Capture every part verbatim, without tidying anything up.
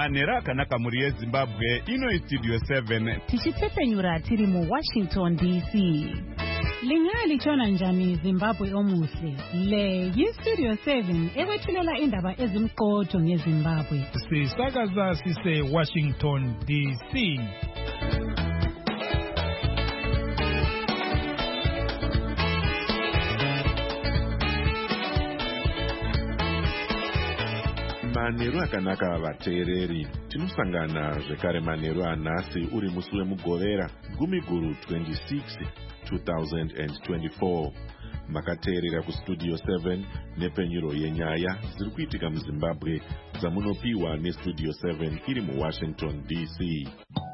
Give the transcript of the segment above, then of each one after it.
manhero akanaka mhuri yezimbabwe. Ino Studio seven tichitsepenyura tiri mu Washington D C. Lingalitshona njani Zimbabwe omuhle? Le yi-Studio seven ekwethulela indaba ezimqotho ngeZimbabwe. Sisakaza sise Washington D C. Manhero akanaka vateereri, tinosangana zvekare manhero anhasi uri musi wemugovera gumi guru twenty-six two thousand twenty-four. Makateerera kuStudio seven nepenyuro yenyaya dziri kuitika muZimbabwe dzamunopiwa neStudio seven iri muWashington D C.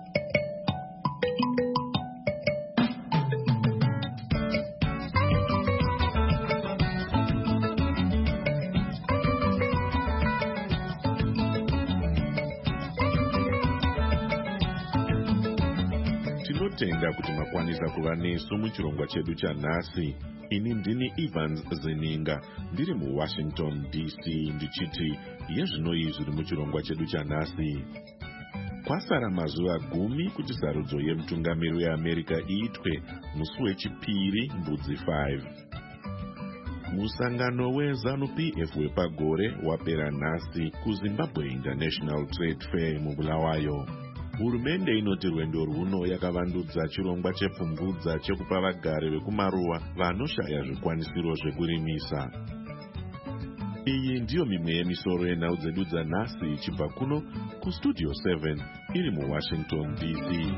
Tinotenda kuti makwanisa kuva nesu muchirongwa chedu chanhasi. Ini ndini Evans Zeninga ndiri muWashington D C ndichiti yezvinoi zviri muchirongwa chedu chanhasi. Kwasara mazuva gumi kuti sarudzo yemutungamiri weAmerica iitwe musi wechipiri mbudzi five. Musangano weZANU-P F wepagore wapera nhasi kuZimbabwe International Trade Fair muBulawayo. Hurumende inoti rwendo rwuno yakavandudza chirongwa chepfumvudza chekupa vagari vekumaruwa vanoshaya zvikwanisiro zvekurimisa. Iyi ndiyo mimwe yemisoro yenhau dzedu dzanhasi ichibva kuno kuStudio seven iri muWashington D C.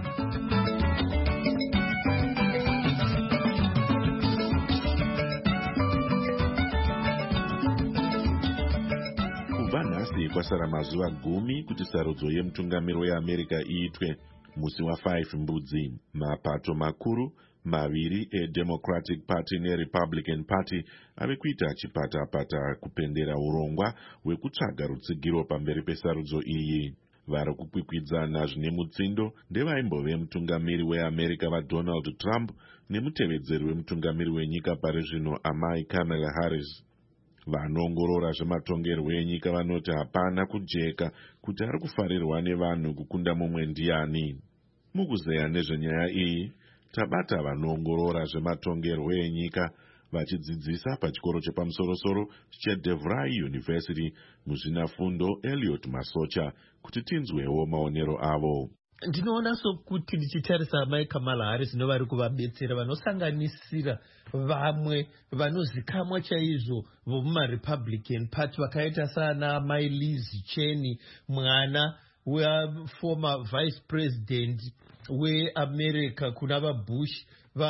Nhasi kwasara mazuva gumi kuti sarudzo yemutungamiri weAmerica iitwe musi wa5 mbudzi. Mapato makuru maviri eDemocratic Party neRepublican Party ave kuita chipata-pata kupendera urongwa hwekutsvaga rutsigiro pamberi pesarudzo iyi. Vari kukwikwidzana zvine mutsindo ndevaimbove mutungamiri weAmerica vaDonald Trump nemutevedzeri wemutungamiri wenyika pari zvino amai Kamala Harris. Vanoongorora zvematongerwo enyika vanoti hapana kujeka kuti ari kufarirwa nevanhu kukunda mumwe ndiani. Mukuzeya nezvenyaya iyi, tabata vanoongorora zvematongerwo enyika vachidzidzisa pachikoro chepamusoro-soro cheDeVry University muzvinafundo Elliot Masocha kuti tinzwewo maonero avo. Ndinoona sokuti ndichitarisa amai Kamala Harris novari kuvabetsera vanosanganisira vamwe vanozikamwa chaizvo vomumaRepublican Party vakaita sana amai Liz Cheney, mwana weformer vice president weAmerica kuna vaBush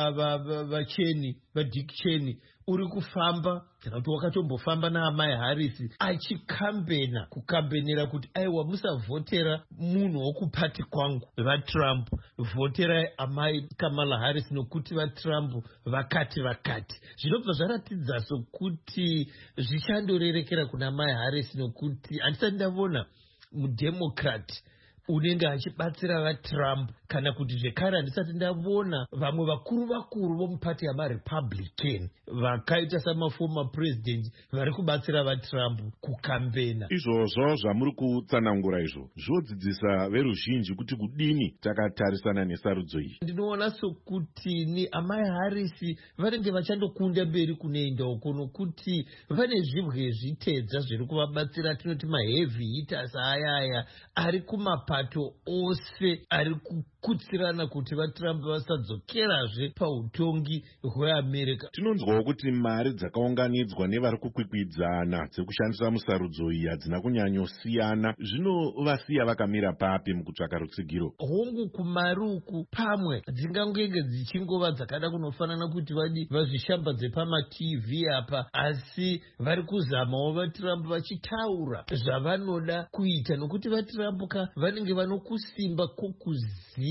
vacheney vaDick Cheney uri kufamba kana kuti wakatombofamba naamai Harris achikambena kukambenera kuti aiwa musavhotera munhu wokupati kwangu vaTrump, vhoterai amai Kamala Harris nokuti vaTrump vakati vakati. Zvinobva zvaratidza sokuti zvichandorerekera kuna mai Harris nokuti handisati ndavona mudemocrat unenge achibatsira vaTrump kana kuti zvekare handisati ndavona vamwe vakuru vakuru vomupati yamaRepublican vakaita samaformer president vari kubatsira vaTrump kukambena. Izvozvo zvamuri kutsanangura izvo zvodzidzisa veruzhinji kuti kudini takatarisana nesarudzo iyi. Ndinoona sokuti ni amai Harris vanenge vachandokunda mberi kunoenda uko nokuti vane zvibwe zvitedza zviri kuvabatsira, tinoti maheavy hitters ayaya ari kumapato ose ari kukutsirana kuti vaTrump vasadzokerazve pautongi hweAmerica. Tinonzwawo kuti mari dzakaunganidzwa nevari kukwikwidzana dzekushandisa musarudzo iyi hadzina kunyanyosiyana. Zvinovasiya vakamira papi mukutsvaka rutsigiro? Hongu kumari uku pamwe dzingangenge dzichingova dzakada kunofanana kuti vadi vazvishambadze pamaTV apa, asi vari kuzamawo vaTrump vachitaura zvavanoda kuita nokuti vaTrump ka vanenge vanokusimba kokuziva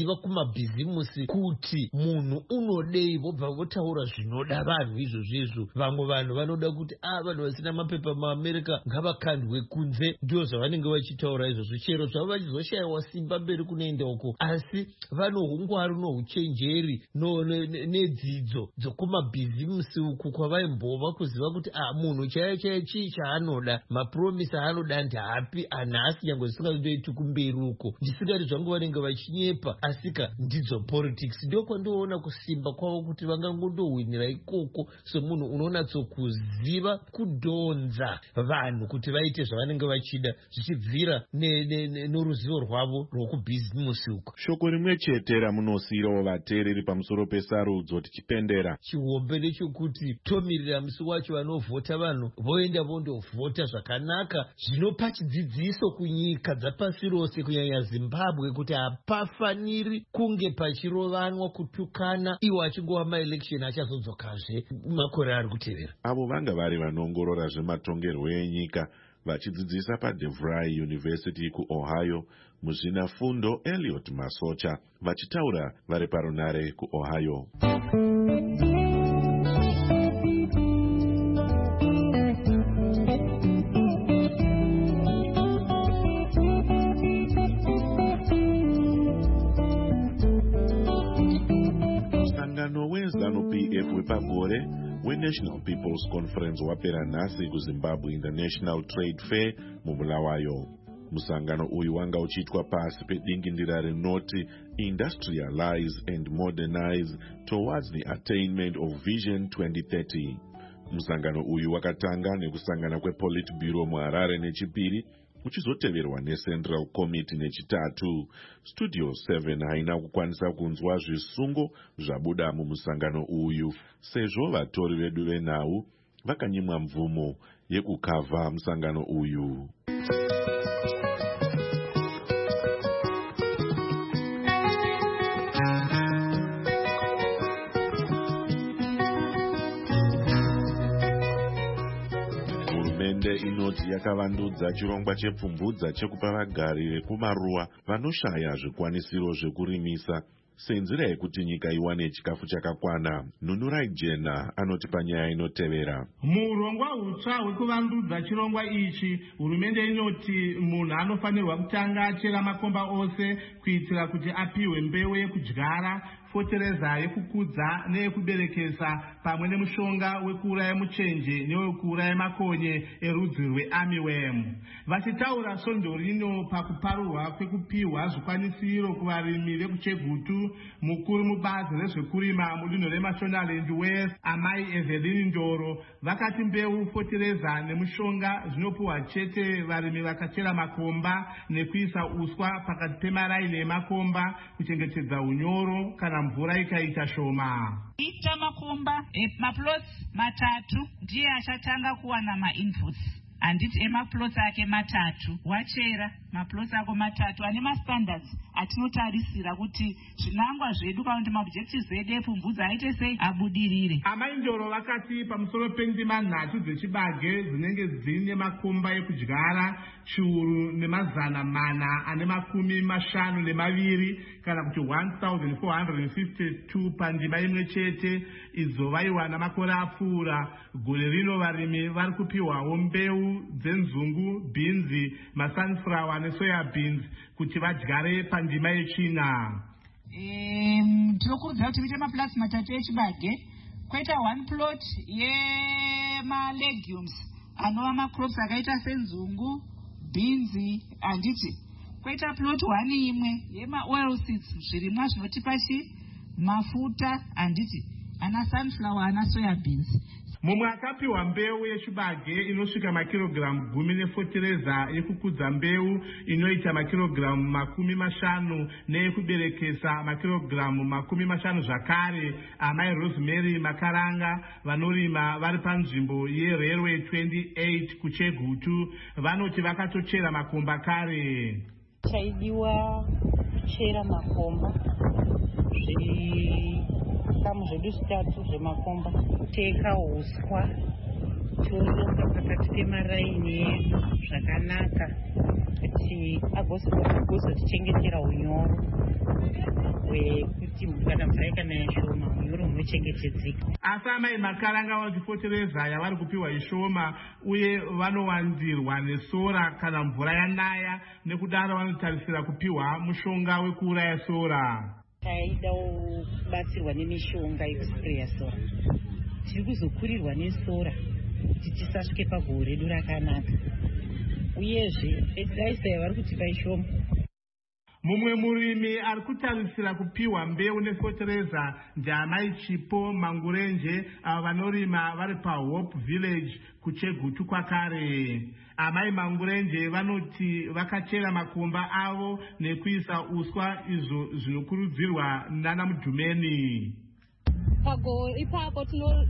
kuziva kumabhizimusi kuti munhu unodei, vobva votaura zvinoda vanhu izvozvo izvo. Vamwe vanhu vanoda kuti ah vanhu vasina mapepa muAmerica ngavakandwe kunze, ndio zvavanenge vachitaura izvozvo, chero zvavo vachizoshayiwa simba mberi kunoenda uko, asi vano hungwaru nouchenjeri nedzidzo dzokumabhizimusi uku kwavaimbova kuziva kuti ah munhu chaiyo chaiyo chii chaanoda, mapromisi aanoda ndapi, anhasi nyange zvisingazoiti kumberi uko. Ndisingati zvangu vanenge vachinyepa, asika ndidzo politics. Ndio kwandoona kusimba kwavo kuti vangangondohwinira ikoko semunhu unonatsokuziva kudhonza vanhu kuti vaite zvavanenge vachida, zvichibvira noruzivo rwavo rwokubhizimusi uko. Shoko rimwe chete ramunosiyirawo vateereri pamusoro pesarudzo tichipendera. Chihombe ndechokuti tomirira musi wacho vanovhota vanhu voenda vondovhota zvakanaka, zvinopa chidzidziso kunyika dzapasi rose, kunyanya Zimbabwe, kuti hapafaniri kunge pachirovanwa kutukana iwo achingova maelection achazodzokazve makore ari kutevera. Avo vanga vari vanoongorora zvematongerwo enyika vachidzidzisa paDeVry University kuOhio muzvinafundo Elliot Masocha, vachitaura vari parunare kuOhio. ZANU-P F wepagore weNational People's Conference wapera nhasi kuZimbabwe International Trade Fair muBulawayo. Musangano uyu wanga uchiitwa pasi pedingindira rinoti Industrialize and Modernize Towards the Attainment of Vision twenty thirty. Musangano uyu wakatanga nekusangana kwePolitburo muHarare nechipiri, uchizoteverwa neCentral Committee nechitatu. Studio seven haina kukwanisa kunzwa zvisungo zvabuda mumusangano uyu, sezvo vatori vedu venhau vakanyimwa mvumo yekukavha musangano uyu. Inoti yakavandudza chirongwa chepfumvudza chekupa vagari vekumaruwa vanoshaya zvikwanisiro zvekurimisa senzira yekuti nyika iwane chikafu chakakwana. Nunurai Jena anoti panyaya inotevera. Murongwa hutsva hwekuvandudza chirongwa ichi, hurumende inoti munhu anofanirwa kutanga achera makomba ose kuitira kuti apiwe mbeu yekudyara, fotereza yekukudza neyekuberekesa, pamwe nemushonga wekuuraya muchenje newekuuraya makonye erudzi rwearmyworm. Vachitaura svondo rino pakuparurwa kwekupiwa zvikwanisiro kuvarimi vekuChegutu, mukuru mubazi rezvekurima mudunhu reMashonaland West, Amai Evelyn Ndoro, vakati mbeu, fotereza nemushonga zvinopiwa chete varimi vakachera makomba nekuisa uswa pakati pemaraini emakomba kuchengetedza unyoro kana mvura ikaita shoma. Ita makomba emaplots matatu ndiye achatanga kuwana mainputs. Anditi emaplots ake matatu wachera maplots ako matatu ane mastandards atinotarisira kuti zvinangwa zvedu kana kuti maobjectives edu epfumvudza aite sei abudirire. Amai Ndoro vakati pamusoro pendima nhatu dzechibage dzinenge dzine makomba ekudyara chiuru nemazana mana ane makumi mashanu nemaviri kana kuti one thousand four hundred fifty-two pandima imwe chete, idzo vaiwana makore apfuura. Gore rino varimi vari kupiwawo mbeu dzenzungu, bhinzi, masunflower nesoya beans kuti vadyare pandima yechina. Um, tinokurudzira kuti tiite maplots matatu echibage, kwoita one plot yemalegumes anova macrops akaita senzungu, bhinzi, anditi kwoita plot one imwe yemaoil seeds, zvirimwa zvinotipa chi mafuta, anditi ana sunflower ana soya beans. Mumwe akapiwa mbeu yechibage inosvika makirogiramu gumi nefotereza yekukudza mbeu inoita makirogiramu makumi mashanu neyekuberekesa makirogiramu makumi mashanu zvakare. Amai Rosemary Makaranga vanorima vari panzvimbo yeRailway twenty-eight kuChegutu vanoti vakatochera makomba kare. Chaidiwa kuchera makomba zvikamu zvedu zvitatu zvemakomba, kuteka uswa, toronga pakati pemaraini edu zvakanaka, kuti agozotichengetera unyoro hwekuti kana mvura ikanaya shoma unyoro hunochengetedzeka. Asi amai Makaranga vanoti fotereza yavari kupiwa ishoma uye vanowandirwa nesora kana mvura yanaya, nekudaro vanotarisira kupiwa mushonga wekuuraya sora. Taida kubatsirwa nemishonga yekusipreya sora, tiri kuzokurirwa nesora kuti tisasvike pagore redu rakanaka, uyezve fertilizer vari kutipa ishoma. Mumwe murimi ari kutarisira kupiwa mbeu nefotereza ndiamai Chipo Mangurenje, ava vanorima vari paHope Village kuChegutu kwakare. Amai Mangurenje vanoti vakachera makomba avo nekuisa uswa izvo zvinokurudzirwa nana Mudhumeni. Pago ipapo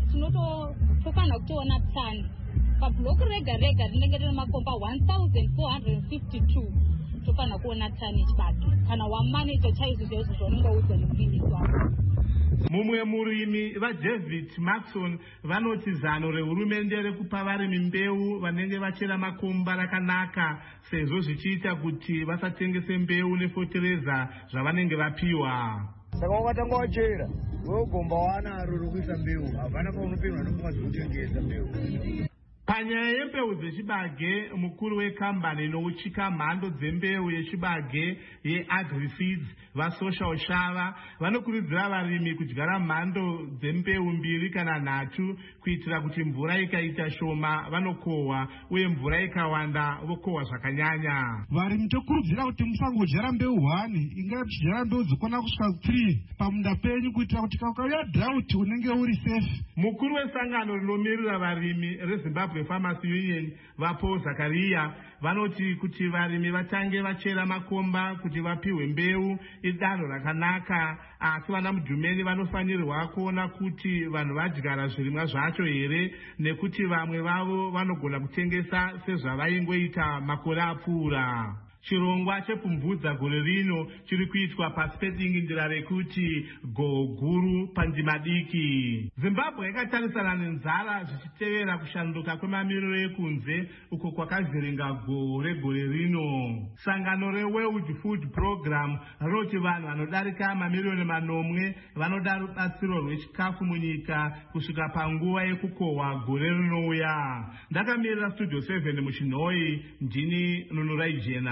tinofanira kutoona tani pabhuloku rega rega rinenge rine makomba one thousand four hundred fifty-two. Tofana kuona tani chibage kana wamaneja chaizvo chaizvo zvaunenge udzwa nemurimi wako. Mumwe murimi vaDavid Maxon vanoti zano rehurumende rekupa varimi mbeu vanenge vachera makomba rakanaka, sezvo zvichiita kuti vasatengese mbeu nefotereza zvavanenge vapiwa. Saka wakatanga wachera wogomba wanaro rokuisa mbeu, havana paunopinwa nomukadzi kutengesa mbeu. Panyaya yembeu dzechibage, mukuru wekambani inouchika mhando dzembeu yechibage yeAgriseeds vaSocial Shava vanokurudzira varimi kudyara mhando dzembeu mbiri kana nhatu kuitira kuti mvura ikaita shoma vanokohwa uye mvura ikawanda vokohwa zvakanyanya. Varimi tokurudzira kuti musangodyara mbeu one, ingawa tidyara mbeu dzokona kusvika three pamunda penyu kuitira kuti kakauya drought unenge uri safe. Mukuru wesangano rinomirira varimi reZimbabwe Farmers Union vaPaul Zakaria vanoti kuti varimi vatange vachera makomba kuti vapiwe mbeu idanho rakanaka, asi vana Mudhumeni vanofanirwa kuona kuti vanhu vadyara zvirimwa zvacho here, nekuti vamwe vavo vanogona kutengesa sezvavaingoita makore apfuura. Chirongwa chepfumvudza gore rino chiri kuitwa pasi pedingindira rekuti goho guru pandima diki. Zimbabwe yakatarisana nenzara zvichitevera kushanduka kwemamiriro ekunze uko kwakavhiringa goho regore rino. Sangano reWorld Food Program rinoti vanhu vanodarika mamiriyoni manomwe vanoda rubatsiro rwechikafu munyika kusvika panguva yekukohwa gore rinouya. Ndakamirira Studio seven muChinhoi, ndini Nunurai Jena.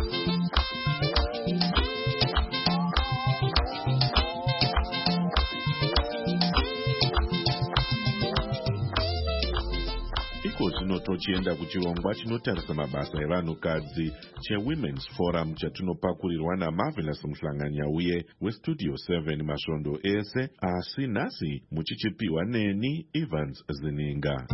Iko zvino tochienda kuchirongwa chinotarisa mabasa evanhukadzi cheWomen's Forum chatinopakurirwa naMarvelous Muhlanganya uye weStudio seven masvondo ese, asi nhasi muchichipiwa neni Evans Zininga.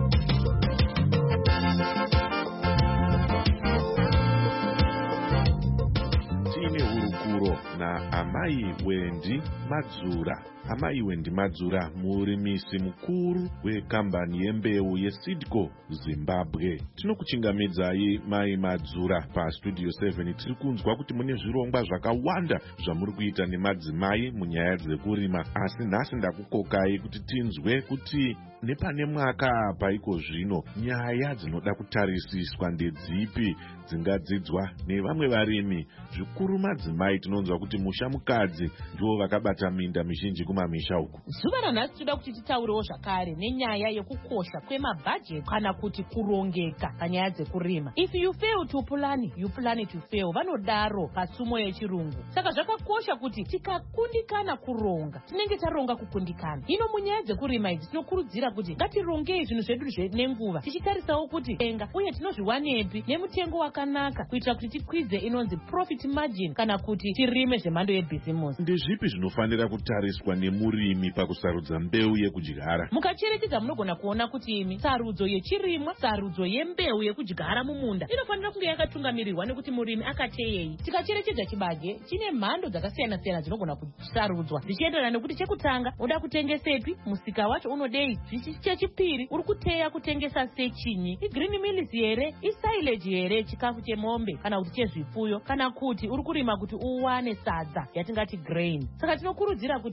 Na Amai Wendi Madzura. Amai Wendi Madzura murimisi mukuru wekambani yembeu yeSeedco Zimbabwe. Tinokuchingamidzai Mai Madzura paStudio seven. Tiri kunzwa kuti mune zvirongwa zvakawanda zvamuri kuita nemadzimai munyaya dzekurima, asi nhasi ndakukokai kuti tinzwe kuti nepane mwaka apa iko zvino nyaya dzinoda kutarisiswa ndedzipi dzingadzidzwa nevamwe varimi, zvikuru madzimai. Tinonzwa kuti musha mukadzi ndivo vakabata minda mizhinji kumamisha uku. Zuva ranhasi toda kuti titaurewo zvakare nenyaya yekukosha kwemabhajeti kana kuti kurongeka panyaya dzekurima. If you fail to plan, you plan to fail, vanodaro patsumo yechirungu. Saka zvakakosha kuti tikakundikana kuronga tinenge taronga kukundikana. Hino munyaya dzekurima idzi tinokurudzira kuti ngatirongei zvinhu zvedu nenguva, tichitarisawo kuti enga uye tinozviwanepi nemutengo wakanaka kuitira kuti tikwize inonzi profit margin kana kuti tirime zvemhando yebhizimusi. Ndezvipi zvinofanira kutariswa nemurimi pakusarudza mbeu yekudyara? Mukacherechedza munogona kuona kuti imi sarudzo yechirimwa, sarudzo yembeu yekudyara mumunda inofanira kunge yakatungamirirwa nekuti murimi akateyei. Tikacherechedza chibage chine mhando dzakasiyana siyana dzinogona kusarudzwa zvichienderana nekuti chekutanga unoda kutengesepi, musika wacho unodei, chechipiri uri kuteya kutengesa sechinyi, igreen mills here, isilage here, chikafu chemombe kana kuti chezvipfuyo, kana kuti uri kurima kuti uwane sadza yatingati grain. Saka tinokurudzira kuti isusu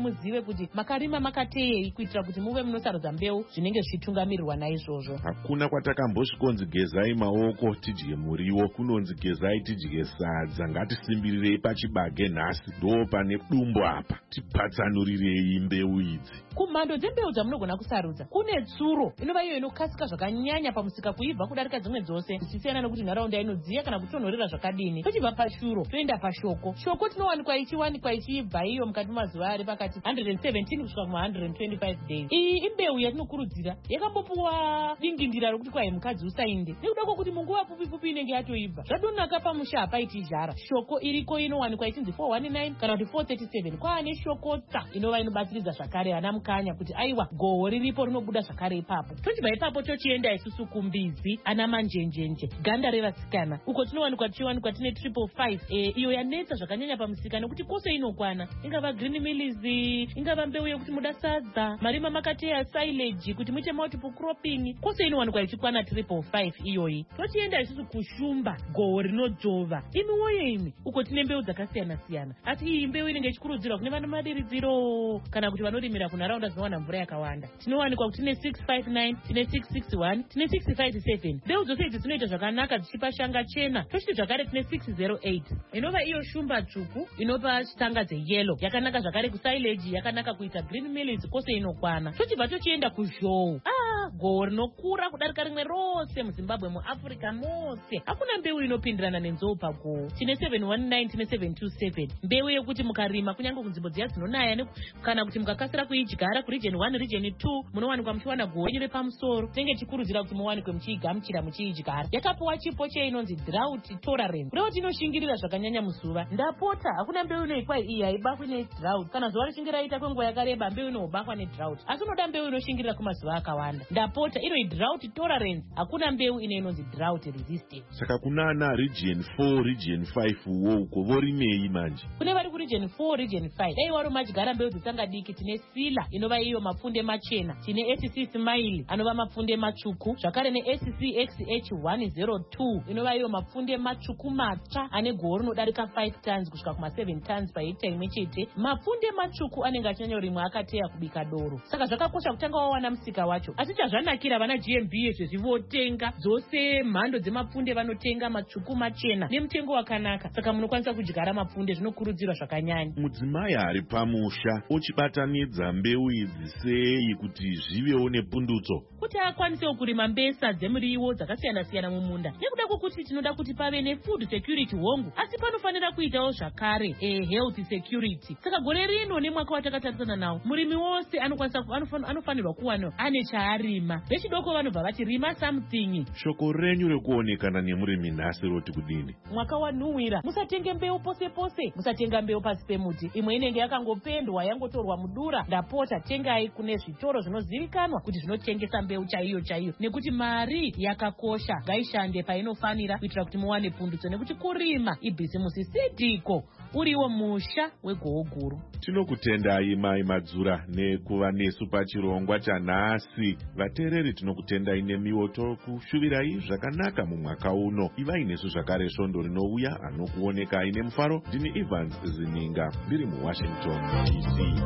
muzive kuti makarima makateyei kuitira kuti muve munosarudza mbeu zvinenge zvichitungamirirwa naizvozvo. Hakuna kwatakambosvikonzi gezai maoko tidye muriwo, kunonzi gezai tidye sadza. Ngatisimirirei pachibage nhasi, ndo pane dumbo apa. Tipatsanurirei mbeu idzi. Kumhando dzembeu dzamunogona kusarudza kune tsuro inova iyo inokasika zvakanyanya pamusika kuibva kudarika dzimwe dzose, zichisiyana nekuti nharaunda inodziya kana kutonhorera zvakadini. Tochibva pashuro toenda pashoko. Shoko tinowanikwa ichiwanikwa ichibva iyo mukati mazuva ari pakati one hundred seventeen kusvika kuma one hundred twenty-five days. Iyi imbeu yatinokurudzira yakambopuwa dingindira rokuti kwai mukadzi usainde nekuda kwokuti munguva pfupi pfupi inenge yatoibva. Zvadonaka pamusha hapaiti zhara. Shoko iriko inowanikwa ichinzi four nineteen kana kuti four thirty-seven. Kwaane shokota inova inobatsiridza zvakare ana mukanya kuti aiwa goho riripo rinobuda zvakare ipapo. Tochibva ipapo tochienda isusu kumbizi ana manjenjenje ganda revasikana uko tinowanikwa tichiwanikwa tine triple five e, iyo yanetsa zvakanyanya pamusika nekuti kose inokwana, ingava green mills, ingava mbeu yekuti muda sadza, marima makateya silage kuti muite multiple cropping, kose inowanikwa ichikwana triple five iyoyi. Tochienda isusu kushumba goho rinodzova imi woye imi uko tine mbeu dzakasiyana siyana, asi iyi mbeu inenge ichikurudzirwa kune vana madiridziro kana kuti vanorimira kunharaunda dzinowana mvura yakawanda. Tinowanikwa kuti tine six five nine, tine six six one, tine six five seven. Mbeu dzose idzi dzinoita zvakanaka dzichipa shanga chena. Tochiti zvakare tine six zero eight inova iyo shumba tsvuku inopa shanga dzeyellow yakanaka zvakare kusilage, yakanaka kuita green mills, kose inokwana. Tochibva tochienda kuzhou. Ah, goho rinokura kudarika rimwe rose muZimbabwe, muAfrica mose. Hakuna mbeu inopindirana nenzou pagoho. Tine seven one nine, tine seven two seven. Mbeu yekuti mukarima kunyange kunzvimbo dziya dzinonaya kana kuti mukakasira kuidyara kuregion one region two munowanikwa muchiwana goho renyu repamusoro. Tinenge tichikurudzira kuti muwanikwe muchiigamuchira muchiidyara. Yakapuwa chipo cheinonzi drought tolerance. Reo tinoshingirira zvakanyanya muzuva. Ndapota hakuna mbeu inoikwa iyi haibakwi nedrought. Kana zuva richinge raita kwenguva yakareba mbeu inobakwa nedrought. Asi unoda mbeu inoshingirira kumazuva akawanda. Ndapota inoi drought tolerance, hakuna mbeu ine inonzi drought resistant. Saka kunana region four, region five wo uko vorimei manje. Kune vari kuregion four, region five. Dai wari madyara mbeu dzisangadiki, tine sila inova iyo mapfunde machena, tine S C smile anova mapfunde matsvuku, zvakare ne S C X H one zero two inova iyo mapfunde matsvuku matsva ane goho rinodarika five tons kusvika kuma seven tons pahekta imwe chete. Mapfunde matsvuku anenge achinyanyo rimwe akateya kubika doro. Saka zvakakosha kutanga wawana musika wacho. Asi chazvanakira vana G M B izvezvi votenga dzose mhando dzemapfunde, vanotenga matsvuku machena nemutengo wakanaka. Saka munokwanisa kudyara mapfunde, zvinokurudzirwa zvakanyanya. Mudzimai ari pamusha ochibatanidza mbeu idzi sei kuti zvivewo nepundutso, kuti akwanisewo kurima mbesa dzemuriwo dzakasiyana siyana mumunda. Nekuda kwokuti tinoda kuti pave nefood security hongu, asi panofanira kuitawo zvakare e health security. Saka gore rino nemwaka watakatarisana nawo, murimi wose anokwanisa anofanirwa kuwana ane chaarima. Vechidoko vanobva vati rima something. Shoko renyu rekuonekana nemurimi nhasi roti kudini? Mwaka wanhuhwira musatenge mbeu pose pose, musatenga mbeu pasi pemuti. Imwe inenge yakangopendwa yangotorwa mudura. Ndapota tengai kune zvitoro zvinozivikanwa kuti zvinotengesa mbeu chaiyo chaiyo, nekuti mari yakakosha. Ngaishande painofanira kuitira kuti muwane pundutso, nekuti kurima ibhizimusi sidhiko, uriwo musha wegoho guru. Tinokutendai Mai Madzura nekuva nesu pachirongwa chanhasi. Vateereri tinokutendai nemiwo tokushuvirai zvakanaka mumwaka uno. Ivai nesu zvakare svondo rinouya anokuonekai nemufaro. Ndini Evans Zininga ndiri muWashington D C.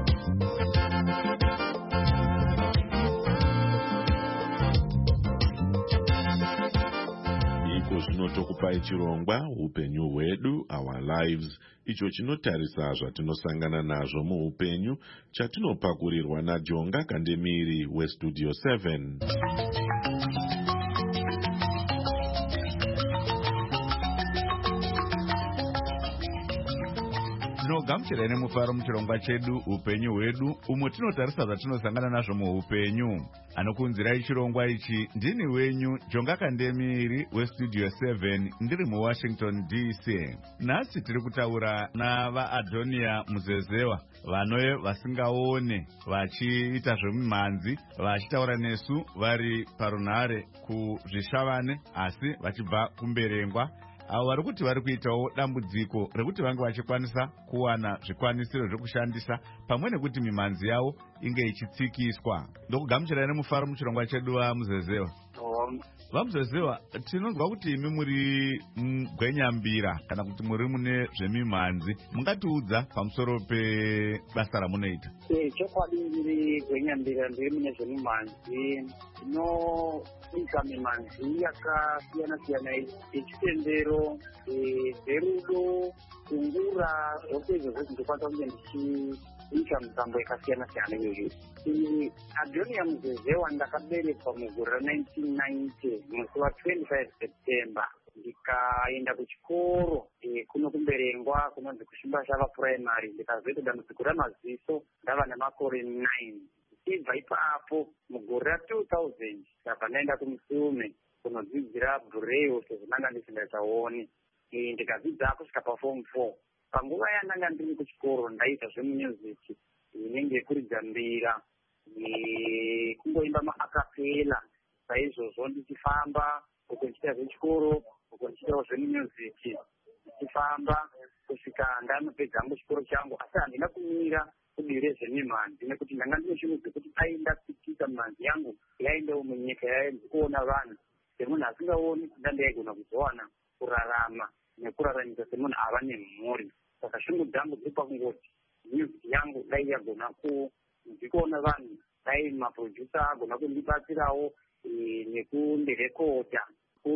Zvinotokupai chirongwa upenyu hwedu, our lives, icho chinotarisa zvatinosangana nazvo muupenyu, chatinopakurirwa naJonga Kandemiri weStudio seven. Tinogamuchirai nemufaro muchirongwa chedu upenyu hwedu, umwe tinotarisa zvatinosangana nazvo muupenyu. Anokunzirai chirongwa ichi ndini wenyu Jonga Kandemiri weStudio seven ndiri muWashington D C. Nhasi tiri kutaura navaAdonia Muzezewa, vano vasingaone vachiita zvemimhanzi, vachitaura nesu vari parunhare kuzvishavane asi vachibva kumberengwa. Avo vari kuti vari kuitawo dambudziko rekuti vange vachikwanisa kuwana zvikwanisiro zvekushandisa pamwe nekuti mimhanzi yavo inge ichitsikiswa. Ndokugamuchirai nemufaro muchirongwa chedu waMuzezewa. vamuzoziva tinonzwa kuti imi muri gwenyambira kana kuti muri mune zvemimhanzi, mungatiudza pamusoro pebasa ramunoita? Chokwadi ndiri gwenyambira, ndiri mune zvemimhanzi, ndinoisa mimhanzi yakasiyana siyana yechitendero, dzerudo, kungura, zvose izvozvo ndinokwanisa kunge ndichiita mitambo yakasiyana siyana iyoyo. Adoniya Muzezewa ndakaberekwa mugore ra nineteen ninety musi wa twenty-five September, ndikaenda kuchikoro kuno kumberengwa kunonzi kuShimbashava Primary, ndikazoita dambudziko ramaziso ndava nemakore nine. Ndibva ipapo mugore ra two thousand ndabva ndaenda kuMusume kunodzidzira Braille sezvo ndanga ndisingachaoni. Ndikadzidza kusvika paform four. Panguva yandanga ndiri kuchikoro ndaita zvemumusic inenge kuridza mbira, kungoimba maakapela. Saizvozvo ndichifamba uko ndichiita zvechikoro, uko ndichiitawo zvemusic, ndichifamba kusvika ndanopedza hangu chikoro changu. Asi handina kumira kudivi rezvemimhanzi nekuti ndanga ndine chinhu dzekuti dai ndasikisa mimhanzi yangu yaendawo munyika yaikuona vanhu semunhu asingaoni, ndandaigona kuzowana kurarama nekuraramisa semunhu ava nemhuri. Saka shungu dzangu dziri pakungoti music yangu dai yagona kuona vanhu, dai maproducer agona kundibatsirawo nekundirekodha,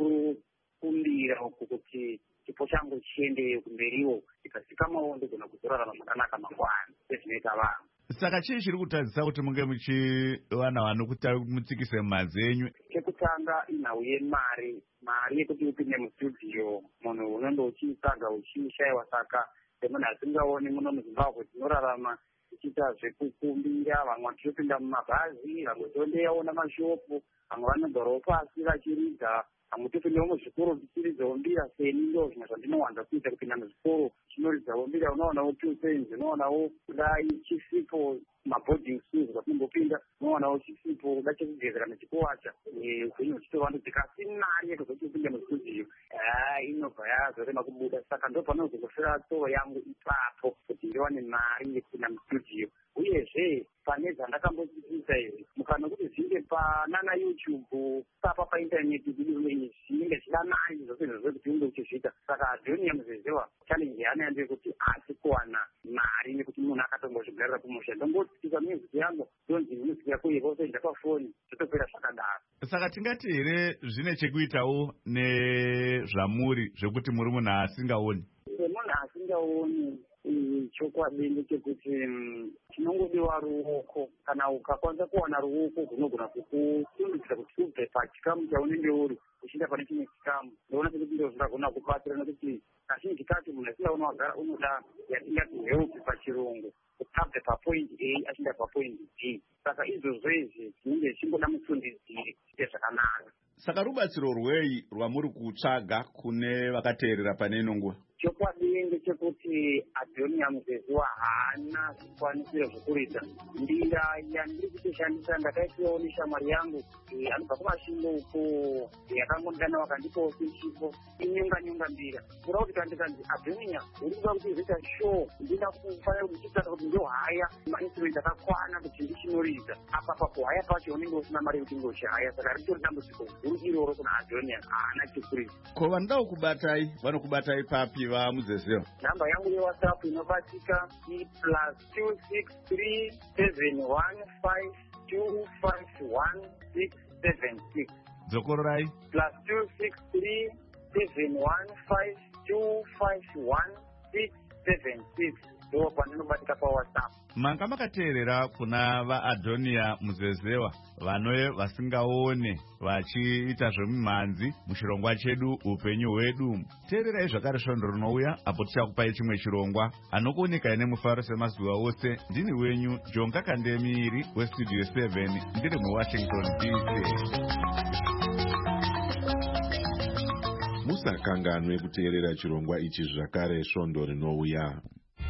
kurukumbira uku kuti chipo changu chiendeyo kumberiwo, ndikasikamawo ndigona kuzorarama zvakanaka mangwana sezvinoita vanhu. Saka chii chiri kutadzisa kuti munge muchiwana vanhu kuti mutsikise mimhanzi yenyu? Chekutanga inhau yemari, mari yekuti upinde mustudio munhu unonge uchiitsvaga uchishayiwa. Saka semunhu asingaoni muno muZimbabwe tinorarama tichiita zvekukumbira, vamwe vachitopinda mumabhazi, vamwe tondeyawo mashopu, vamwe vanogarawo pasi vachiridza, vamwe topindawo muzvikoro tichiridzawo mbira. Seni ndo zvinhu zvandinowanza kuita, kupinda muzvikoro chinoridzawo mbira. Unoonawo two cents, unoonawo kudai chisipo, maboarding schools zvatinombopinda, unoonawo chisipo kuda chekugezera nechikuwacha. Upenyu huchitovandudzika, asi mari yekuzotipinda mustudio inobva yazorema kubuda. Saka ndo panozongofira tsoro yangu ipapo kuti ndiwane mari yekupinda mustudio. Uyezve pane zvandakambodzidzisa izvi mukanokuti zvinge panana YouTube papa paintaneti zvinenge zvida mari zvose izvozvo kuti unge uchizviita. Saka Adoniya Muzezewa challenge yaana ndeyekuti asi kuwana mari nekuti munhu akatongozvigarira kumusha. Ndongotsika music yangu ndonzi music yako yevosenja pafoni zvotopera zvakadaro. Saka tingati here zvine chekuitawo nezvamuri zvekuti muri munhu asingaoni? Semunhu asingaoni chokwadi ndechekuti chinongodiwa ruoko. Kana ukakwanisa kuwana ruoko gunogona kukusimbisa kuti ubve pachikamu chaunenge uri uchienda pane chimwe chikamu. Ndoona sekuti ndo zvingagona kubatsira nekuti kazhinji kacho munhu asingaoni wagara unoda yatingati help pachirungu, kuti abve papoint A achienda papoint B. Saka izvozvo izvi zvinenge zvichingoda mufundisi kuite zvakanaka. Saka rubatsiro rwei rwamuri kutsvaga kune vakateerera pane ino nguva? Chokwadi ndechekuti Adoniya Muzezewa haana zvikwanisiro zvokuridza. Ndira yandiri kutoshandisa ndakaisiwawo neshamwari yangu anobva kumashingo uko, yakangondana wakandipawo sechipo inyonga nyonga mbira. Kuda kuti kandikanzi Adoniya uri kuda kuti uzoita show, ndina kufanira kuti ndichitsvaka kuti ndohaya mainstrument akakwana kuti ndichinoridza. Apa pakuhaya pacho unenge usina mari yekuti ngochihaya. Saka ritori dambudziko guru iroro kuna Adoniya, haana chekuridza. Ko vanodawo kubatai vanokubatai papi vaMuzezewa? Namba yangu yeWhatsApp inobatika i plus two six three seven one five two five one six seven six. Dzokororai. Plus two six three seven one five two five one six seven six. Ndo pandinobatika paWhatsApp. Manga makateerera kuna vaAdoniya Muzezewa vano vasingaone vachiita zvemimhanzi muchirongwa chedu upenyu hwedu. Teererai zvakare svondo rinouya apo tichakupai chimwe chirongwa. Anokuonekai nemufaro semazuva ose ndini wenyu Jonga Kandemiri westudio seven ndiri muWashington D C. Musakanganwe kuteerera chirongwa ichi zvakare svondo rinouya.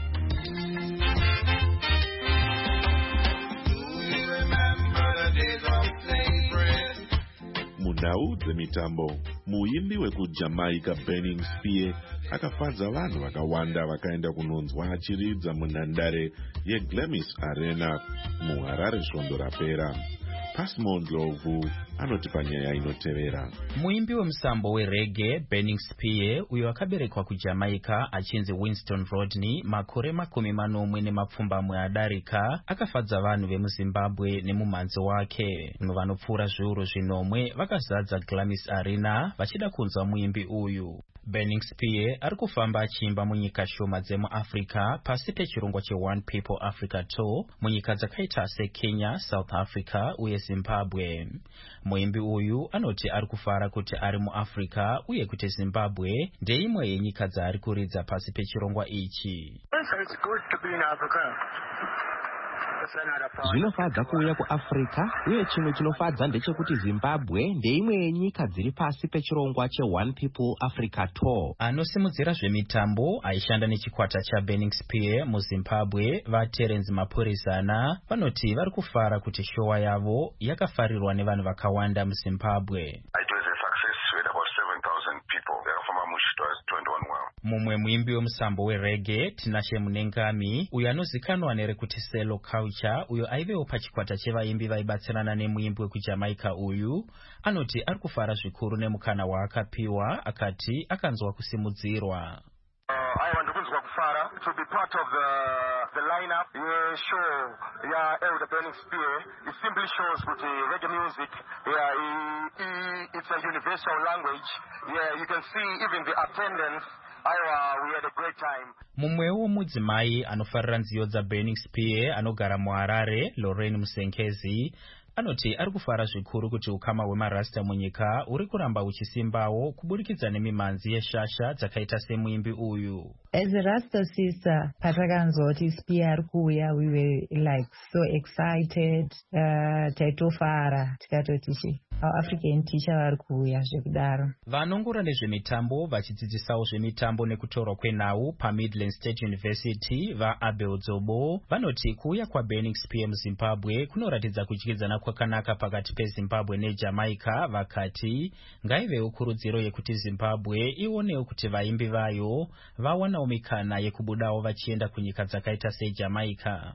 Mundau dzemitambo, muimbi wekuJamaica Burning Spear akafadza vanhu vakawanda vakaenda kunonzwa achiridza munhandare yeGlemis Arena muHarare svondo rapera. Pasmo Ndlovu anoti panyaya inotevera. Muimbi wemusambo werege Burning Spear uyo akaberekwa kuJamaica achinzi Winston Rodney makore makumi manomwe nemapfumbamwe adarika akafadza vanhu vemuZimbabwe nemumanzi wake. Vanhu vanopfuura zviuru zvinomwe vakazadza Glamis Arena vachida kunzwa muimbi uyu. Burning Spear ari kufamba achiimba munyika shoma dzemuAfrica pasi pechirongwa cheOne People Africa Tour munyika dzakaita seKenya, South Africa uye Zimbabwe. Muimbi uyu anoti ari kufara kuti ari muAfrica uye kuti Zimbabwe ndeimwe yenyika dzaari kuridza pasi pechirongwa ichi. Zvinofadza kuuya kuAfrica uye chimwe chinofadza ndechekuti Zimbabwe ndeimwe yenyika dziri pasi pechirongwa cheOne People Africa Tour. Anosimudzira zvemitambo aishanda nechikwata chaBurning Spear muZimbabwe vaTerence Mapurizana vanoti vari kufara kuti showa yavo yakafarirwa nevanhu vakawanda muZimbabwe. Mumwe muimbi wemusambo werege Tinashe Munengami uyo anozikanwa nerekuti Selo Culture uyo aivewo pachikwata chevaimbi vaibatsirana nemuimbi wekuJamaica uyu anoti ari kufara zvikuru nemukana waakapiwa akati akanzwa kusimudzirwa. I want to kufara to be part of the the lineup yeah show yeah Elder Burning Spear. It simply shows that the reggae music yeah it, it, it's a universal language. Yeah, you can see even the attendance. We had a great time. Mumwewo mudzimai anofarira nziyo dzaBurning Spear anogara muHarare, Lorraine Musenkezi anoti ari kufara zvikuru kuti ukama hwemarasta munyika uri kuramba uchisimbawo kuburikidza nemimanzi yeshasha dzakaita semuimbi uyu. As a Rasta sister, patakanzwa kuti Spear ari kuuya, we were like so excited, uh, taitofara tikatoti our African teacher vari kuuya zvekudaro. Vanongora nezvemitambo vachidzidzisawo zvemitambo nekutorwa kwenhau paMidland State University vaAbel Dzobo vanoti kuuya kwaBurning Spear muZimbabwe kunoratidza kudyidzana kwakanaka pakati peZimbabwe neJamaica vakati ngaivewo kurudziro yekuti Zimbabwe ionewo kuti vaimbi vayo vawanawo mikana yekubudawo vachienda kunyika dzakaita seJamaica.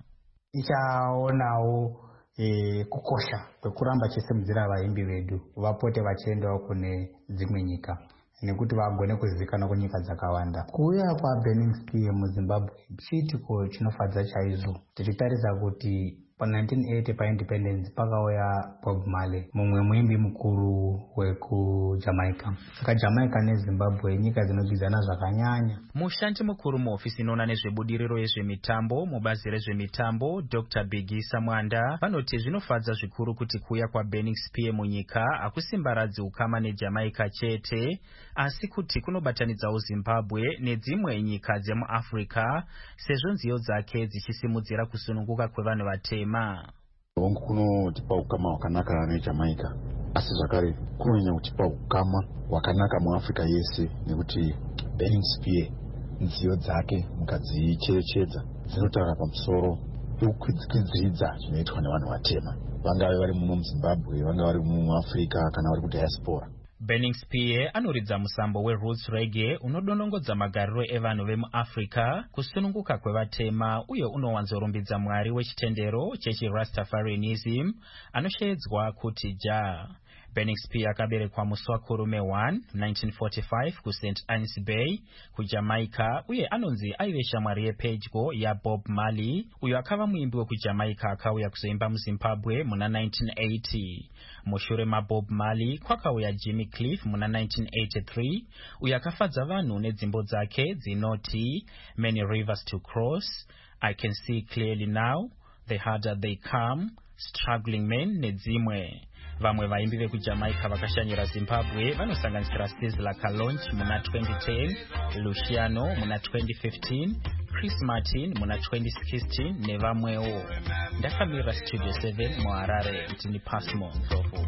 Ichaonawo E, kukosha kwekuramba chisimudzira vaimbi vedu vapote vachiendawo kune dzimwe nyika nekuti vagone kuzivikanwa kunyika dzakawanda. Kuuya kwaBurning Spear muZimbabwe chiitiko chinofadza chaizvo. Tichitarisa kuti pa nineteen eighty paindependence pakauya Bob Marley, mumwe muimbi mukuru wekuJamaica. Saka Jamaica neZimbabwe nyika dzinodyidzana zvakanyanya. Mushandi mukuru muofisi inoona nezvebudiriro yezvemitambo mubazi rezvemitambo Doctor Bigisa Mwanda vanoti zvinofadza zvikuru kuti kuuya kwaBurning Spear munyika akusimbaradzi ukama neJamaica chete asi kuti kunobatanidzawo Zimbabwe nedzimwe nyika dzemuAfrica sezvo nziyo dzake dzichisimudzira kusununguka kwevanhu vatema. Hongu kunotipa ukama wakanaka neJamaica asi zvakare kunonyanya kutipa ukama wakanaka muAfrica yese nekuti Burning Spear nziyo dzake mukadzicherechedza dzinotaura pamusoro pekukwidziridza zvinoitwa nevanhu vatema vangave vari muno muZimbabwe vangave vari muAfrica kana vari kudiaspora. Burning Spear anoridza musambo weroots reggae unodonongodza magariro evanhu vemuAfrica kusununguka kwevatema uye unowanzorumbidza mwari wechitendero chechirastafarianism anoshedzwa kuti Jah. Burning Spear akaberekwa musi waKurume first nineteen forty-five kuSaint Anne's Bay kuJamaica uye anonzi aive shamwari yepedyo yaBob Marley uyo akava muimbi wekuJamaica akauya kuzoimba muZimbabwe muna nineteen eighty. Mushure maBob Marley kwakauya Jimmy Cliff muna nineteen eighty-three uyo akafadza vanhu nedzimbo dzake dzinoti Many Rivers to Cross, I Can See Clearly Now, The Harder They Come, Struggling Men nedzimwe. Vamwe vaimbi vekuJamaica vakashanyira Zimbabwe vanosanganisira Sizzla Kalonji muna twenty ten, Luciano muna twenty fifteen, Chris Martin muna twenty sixteen nevamwewo. Ndakamira Studio seven muHarare ndini Pasmo Ndlovu.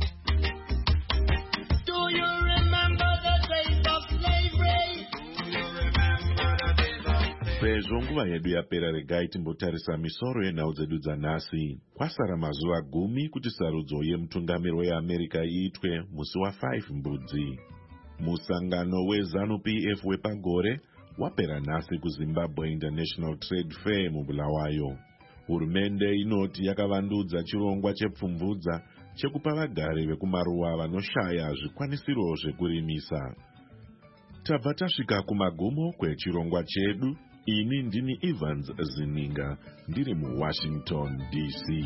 Do you remember the days of slavery? Sezvo nguva yedu yapera, regai timbotarisa misoro yenhau dzedu dzanhasi. Kwasara mazuva gumi kuti sarudzo yemutungamiri weAmerica iitwe musi wafive Mbudzi. Musangano weZANU-P F wepagore wapera nhasi kuZimbabwe International Trade Fair mubulawayo. Hurumende inoti yakavandudza chirongwa chepfumvudza chekupa vagari vekumaruwa vanoshaya zvikwanisiro zvekurimisa. Tabva tasvika kumagumo kwechirongwa chedu. Ini ndini Evans Zininga ndiri muWashington D C.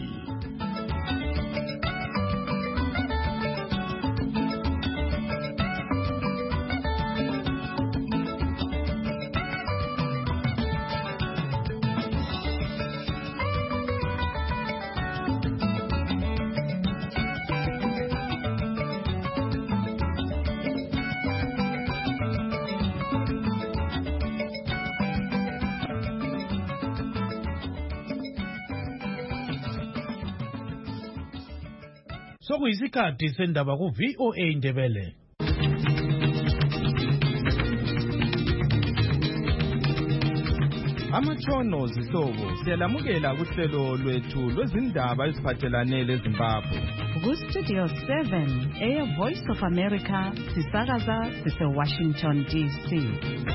Sokuyisikhathi sendaba ku V O A Ndebele. Amatshono zihlobo siyalamukela kuhlelo lwethu lwezindaba eziphathelane leZimbabwe. Ku Studio seven, Air Voice of America, sisakaza sise Washington D C.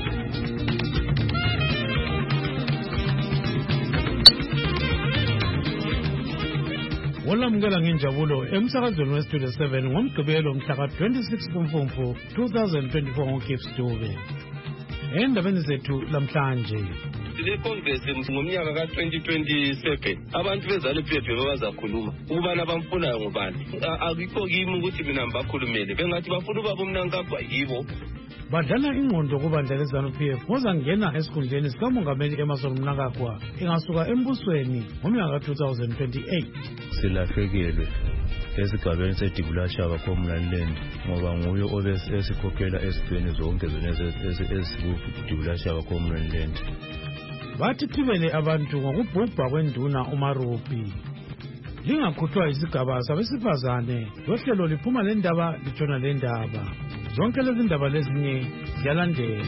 Olamukela ngenjabulo emsakazweni we Studio seven ngomgqibelo mhla ka twenty-six kuMfumfu twenty twenty-four ngoGibbs Dube. Endabeni zethu lamhlanje. Le Congress ngomnyaka ka twenty twenty-seven abantu beZANU-P F bazakhuluma ukubana bamfunayo ngubani. Akukho kimi ukuthi mina ngibakhulumele bengathi bafuna ubaba uMnangagwa yibo. Badlala ingqondo kubandla leZANU-P F ngozangena esikhundleni sikamongameli Emmerson Mnangagwa engasuka embusweni ngomnyaka ka twenty twenty-eight. Silahlekelwe esigabeni sedibulashaba Commonwealth ngoba nguye obesikhokhela ezibheni zonke zona ezikudibulashaba Commonwealth. Bathi thibele abantu ngokubhubha kwenduna uMarupi. Lingakhuthwa isigaba sabesifazane lohlelo liphuma lendaba litshona lendaba. Zonke lezi ndaba lezinye ziyalandela.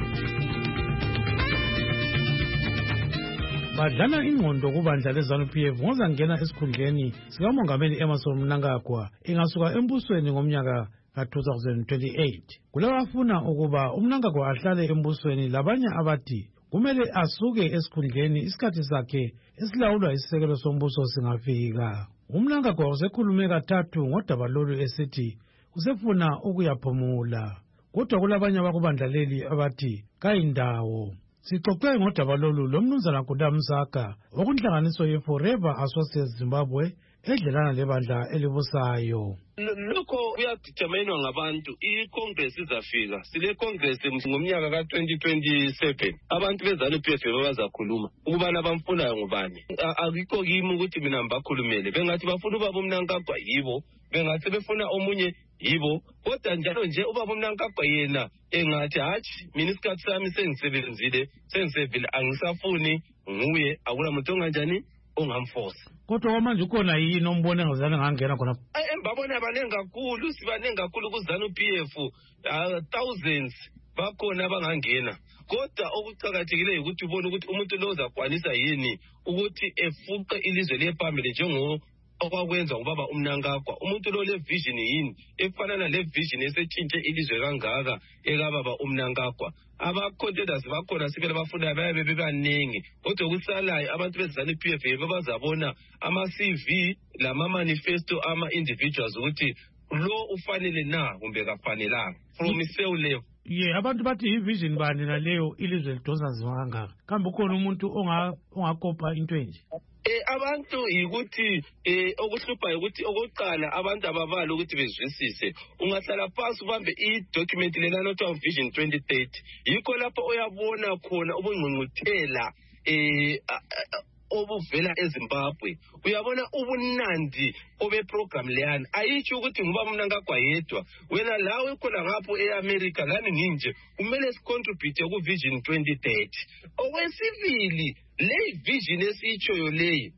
Badlala ingqondo kubandla leZANU-P F ngozangena esikhundleni sikamongameli Emmerson Mnangagwa engasuka embusweni ngomnyaka ka twenty twenty-eight. Kulabafuna ukuba uMnangagwa ahlale embusweni labanye abathi kumele asuke esikhundleni isikhathi sakhe esilawulwa isisekelo sombuso singafika. uMnangagwa usekhulume kathathu ngodaba lolu esithi usefuna ukuyaphumula. Kodwa kulabanye abakubandlaleli abathi kayindawo. Sixoxe ngodaba lolu lomnumzana Nkunda Msaka okunhlanganiso ye-Forever Associates Zimbabwe edlelana lebandla elibusayo. Lokho kuyaditheminwa ngabantu. I-Congress izafika. Sile Congress ngomnyaka ka twenty twenty-seven. Abantu beZANU-P F bazakhuluma ukubana bamfunayo ngubani. Akukho kimi ukuthi mina ngibakhulumele bengathi bafuna ubaba uMnangagwa yibo. Bengathi befuna omunye yibo. Kodwa njalo nje ubaba uMnangagwa yena engathi hathi mina isikhathi sami sengisebenzile sengisevile angisafuni nguye akula muntu onganjani ongamforce. Kodwa kwamanje ukhona yini ombone ngazana ngangena khona? Embabona abanengi kakhulu sibanengi kakhulu kuZANU-P F thousands bakhona abangangena. Kodwa okuqhakathekileyo ukuthi ubone ukuthi umuntu lo uzakwanisa yini ukuthi efuqe ilizwe lephambili njengo okwakwenza ubaba uMnangagwa. Umuntu lo le vision yini efana na le vision esetshintshe ilizwe kangaka ekababa uMnangagwa. Abacontenders bakhona sibele bafuna bayabe bebaningi kodwa kusalayo abantu beZANU-P F babazabona ama C V lama manifesto ama individuals ukuthi lo ufanele na kumbe kafanelanga from cell level. Ye abantu bathi ivision bani naleyo ilizwe lidonsa zinganga. Kambe ukhona umuntu onga ongakopa into enje? Eh abantu ukuthi eh okuhlupha ukuthi okoqala abantu ababala ukuthi bezwisise ungahlala phansi ubambe i-document lelana othiwa Vision twenty thirty yikho lapho uyabona khona ubungqungquthela eh obuvela eZimbabwe uyabona ubunandi obe program leyana ayitsho ukuthi ngoba Mnangagwa yedwa wena lawe khona ngapho eAmerica lani ninje kumele sicontribute ku Vision twenty thirty. Okwesibili le vision esiyichoyo leyi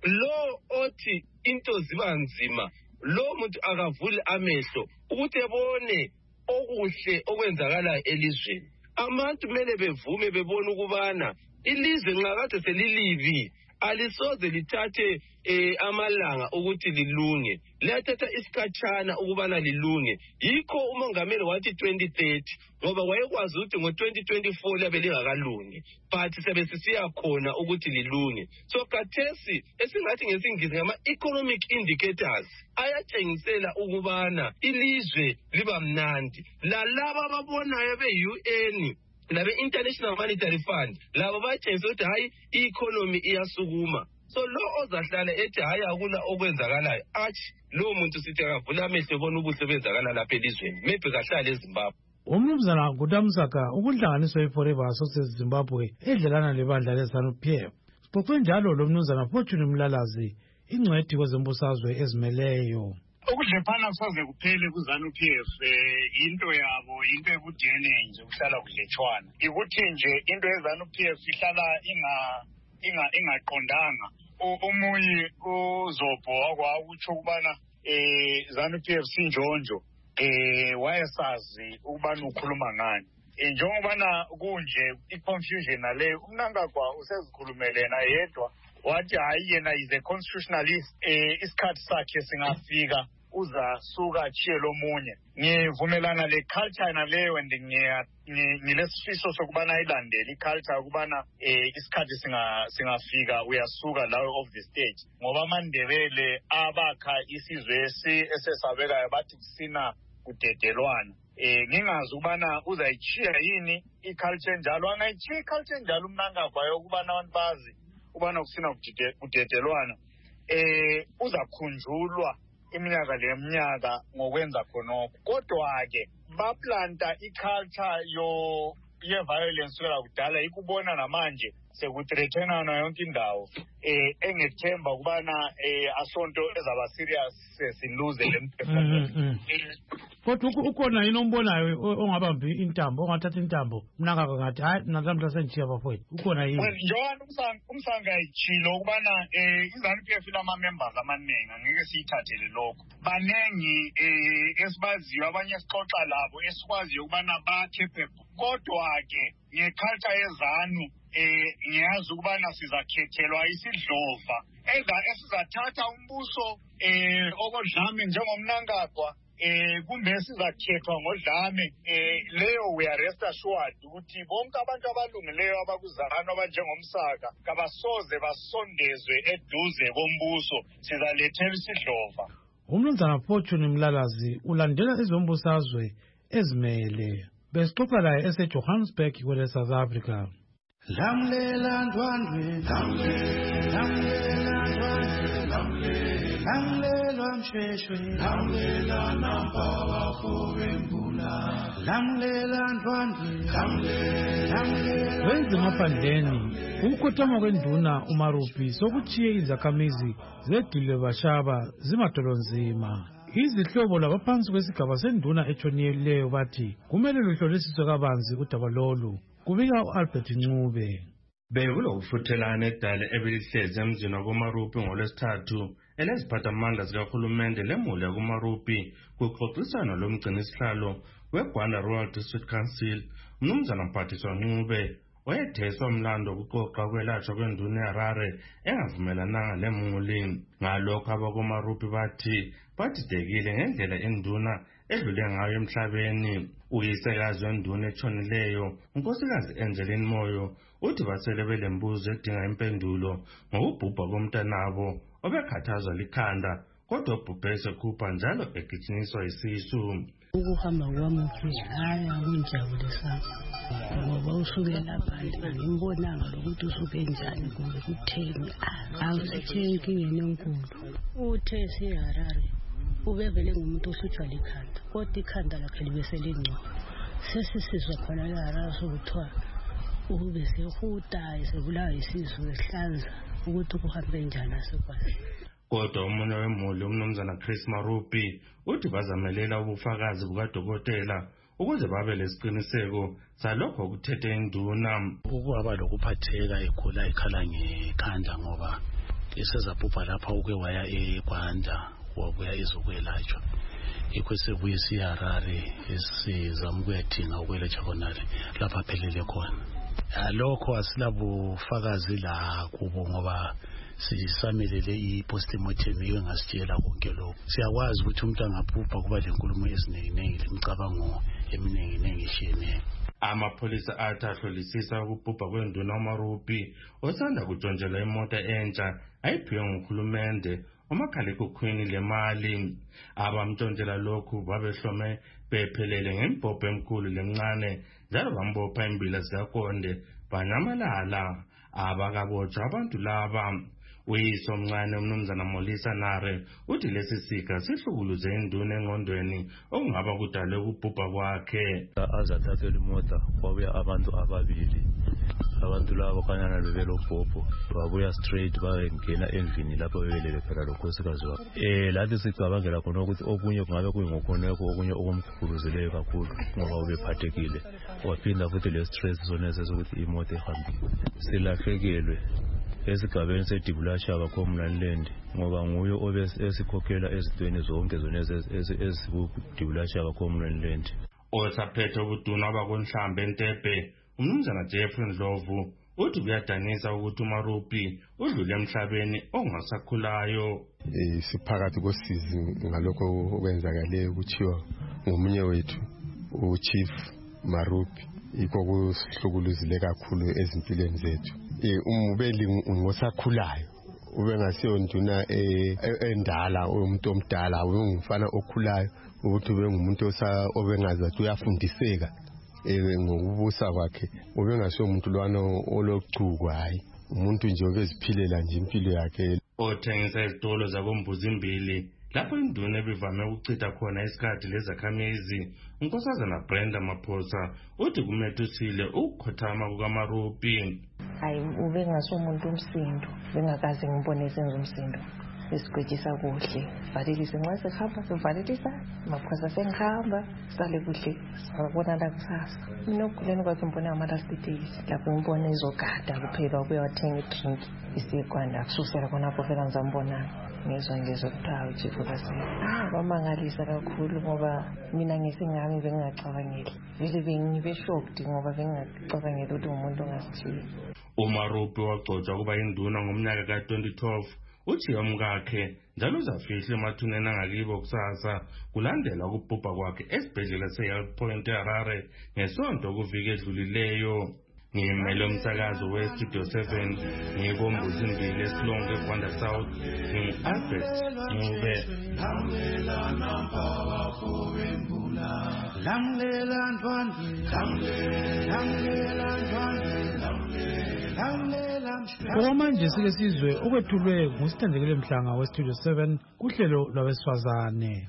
lo othi into ziba nzima lo muntu akavule amehlo ukuthi ebone okuhle okwenzakala elizweni. Abantu kumele bevume bebone ukubana ilizwe ngakade selilivi alisoze lithathe eh amalanga ukuthi lilunge lathatha isikhatshana ukubana lilunge yikho umongameli wathi twenty thirty ngoba wayekwazi ukuthi ngo twenty twenty-four labe lingakalungi but sebesisiya khona ukuthi lilunge. So kathesi esingathi ngesingisi ngama economic indicators ayatshengisela ukubana ilizwe liba mnandi lalaba ababonayo be-U N labe International Monetary Fund laba batshengisa ukuthi hayi i-economy iyasukuma. So lo ozahlala ethi hayi akula okwenzakalayo athi lo muntu sithi akavula amehlo bona ubuhle benzakala lapha elizweni maybe kahlala eZimbabwe. Umnumzana Gutamsaka ukudlanganiswa iForever Associates Zimbabwe edlelana lebandla leZANU P F. Sixoxe njalo lo mnumzana Fortune Mlalazi ingcwedi kwezembusazwe ezimeleyo. Ukudlephana kusaze kuphele kuZANU P F into yabo into ekudene nje kuhlala kudletshwana ikuthi nje into yeZANU P F ihlala inga inga ingaqondanga omunye uzobho wakwakutsho ukubana eh ZANU P F sinjonjo eh wayesazi ukubana ukhuluma ngani njengobana kunje iconfusion nale uMnangagwa usezikhulumelena yedwa wathi hayi yena is a constitutionalist eh isikhathi sakhe singafika uzasuka achiye lomunye. Ngivumelana le culture naleyo and ngilesifiso sokubana ilandele iculture ukubana eh isikhathi singa singafika uyasuka lawo of the stage ngoba aMandebele abakha isizwe esesabekayo bathi kusina kudedelwana. Eh ngingazi ukubana uzayichiya yini iculture njalo angayichiya iculture njalo uMnangagwa yokubana abantu bazi ubana kusina kudedelwana eh uzakhunjulwa iminyaka leminyaka ngokwenza khonokho. Kodwa ke baplanta iculture yo ye violence la kudala ikubona namanje sekuthreatenana yonke indawo eh engethemba kubana eh asonto ezaba serious siluze lemphefumulo. Kodwa ukona inombonayo ongabambi intambo ongathatha intambo Mnangagwa ngathi hayi namhla senjiya bafowethu ukona yini njalo umsanga umsanga ichilo ukubana eh iZANU P F lama members amaningi angeke siyithathele lokho banengi eh esibaziyo abanye sixoxa labo esikwaziyo ukubana ba capable kodwa ke ngeculture yeZANU eh ngiyazi ukubana sizakhethelwa isidlova eza esizathatha umbuso eh okodlame njengomNangagwa eh kumbe sizakhethwa ngodlame eh leyo we are rest assured ukuthi bonke abantu abalungileyo abakuzana abanjengomsaka kabasoze basondezwe eduze kombuso sizalethela isidlova. Umnumzana Fortune Mlalazi ulandela izombusazwe ezimele besixoxa laye eseJohannesburg kwele South Africa. Lamlela ndwandwe lamlela lamlela ndwandwe lamlela lamlela mshweshwe lamlela nampawa fowembula lamlela ndwandwe lamlela lamlela wenzemaphandleni ukukhothama kwenduna uMarupi sokuchiye izakhamizi zedile bashaba zimadolonzima. Izihlobo labaphansi kwesigaba senduna etshonileyo bathi kumele luhlolisiswe kabanzi udaba lolu. Kubika uAlbert Ncube. Bekulokufuthelana edale ebilihlezi emzini wakoMarupi ngolwesithathu eleziphathamandla zikahulumende lemuli yakoMarupi kuxoxisana lomgcinisihlalo weGwanda Rural District Council umnumzana Mphathiswa Ncube wayetheswa umlando wokuxoxa kwelatshwa kwenduna eHarare engavumelananga lemuli. Ngalokho abakoMarupi bathi badidekile ngendlela induna edlule ngayo emhlabeni. Uyisekazi wenduna etshonileyo unkosikazi Angeline Moyo uthi basele belembuzo edinga impendulo ngokubhubha komntanabo obekhathazwa likhanda kodwa ubhubhe esekhupha njalo egijinyiswa isisu. Ukuhamba kwami hayi akunjabulisa ngoba usuke lapha angimbonanga lokuthi usuke njani kumbe kutheni awusithe inkingeni enkulu. Uthe siHarare ubevele ngumuntu ohlutshwa likhanda kodwa ikhanda lakhe libeselincwa sesisizwa khona eHarare sokuthiwa ube sehuta esebulawa isisu esihlanza ukuthi kuhambe njani asikwazi. Kodwa omunye wemuli umnumzana Chris Marupi uthi bazamelela ubufakazi bukadokotela ukuze babe lesiqiniseko salokho okuthethe induna. Ukuba lokuphatheka egula ikhala ngekhanda ngoba isezabhubha lapha uke waya eGwanda wabuya izokwelatshwa. Yikho sebuye siHarare esizama ukuyadinga ukwelatshwa khonale lapha phelele khona. lokho asilabufakazi la kubo ngoba sisamelele i-postmortem iyo engasitshela konke lokho. Siyakwazi ukuthi umuntu angabhubha kuba lenkulumo eziningi lemicabango eminingi eshiyeneyo. Amapholisa athi ahlolisisa ukubhubha kwenduna uMarupi osanda kutshontshelwa imota entsha ayiphiwe nguhulumende umakhalekhukhwini le mali. Abamtshontshela lokhu babehlome bephelele ngembhobho enkulu lemncane njalo bambopha imbila zikakonde banyamalala. Abakabotshwa abantu laba. Uyise omncane umnumzana Molisa Nare uthi lesi siga sihlukuluze induna engqondweni okungaba kudale ukubhubha kwakhe. Azathathela imota kwabuya abantu ababili. Abantu labo kanyana bebelo bhobho babuya straight bayengena endlini lapho bebelele phela lokhosikazi wakhe. Eh lathi sicabangela khona ukuthi okunye kungabe kuyingokhoneko okunye okumkhuluzileyo kakhulu ngoba ubephathekile. Waphinda futhi le stress zonese sokuthi imoto ehambile. Silahlekelwe esigabeni sedibulashaba Commonwealth ngoba nguyo obesikhokhela ezintweni zonke zonezi ezikudibulashaba Commonwealth. Osaphethe ubuduna bakonhlambe eNtebe umnumzana Jeffrey Ndlovu uthi kuyadanisa ukuthi uMarupi udlule emhlabeni ongasakhulayo. Eh siphakathi kosizi ngalokho okwenzakaleyo kuthiwa ngomunye wethu uChief Marupi ikho kusihlukuluzile kakhulu ezimpilweni zethu. Eh umubeli ngosakhulayo ube ngasiyo nduna endala umuntu omdala ungumfana okhulayo ukuthi ube ngumuntu osa obengazathi uyafundiseka ngokubusa kwakhe ube ngasiyo umuntu lwana olochuku hayi umuntu nje okeziphilela nje impilo yakhe. Othengisa izitolo zakombuzi imbili lapho induna ebivame ukuchitha khona isikhathi lezakhamizi unkosazana Brenda Maphosa uthi kumethusile ukukhothama kukaMarupi. Hayi ube ngasumuntu umsindo bengakaze ngibone senza umsindo esigwejisa kuhle valelise nxa sehamba sivalelisa Maphosa sengihamba sale kuhle sabona la kusasa mina ukhuleni kwakhe ngibona ama-last days lapho ngibona izogada kuphela ubuye wathenga idrink isikwanda kususela khonapho vela ngizambonana ngezwa ngezokuthawa uJesu kasini. Ah bamangalisa kakhulu ngoba mina ngisingami bengingacabangeli vele bengibe shocked ngoba bengingacabangeli ukuthi umuntu ongasithiya. uMarupi wagcotshwa kuba induna ngomnyaka ka twenty twelve uthi umkakhe njalo uzafihla emathuneni angakibo kusasa kulandela ukubhubha kwakhe esibhedlela seHealth Point eHarare ngesonto kuviki edlulileyo. Ngimele umsakazo we-Studio seven ngikombuzi imbili esilonge eGwanda South ngi-Albert Ncube. Okwamanje sike sizwe okwethulwe ngusithandekile Mhlanga we-Studio seven kuhlelo lwabesifazane.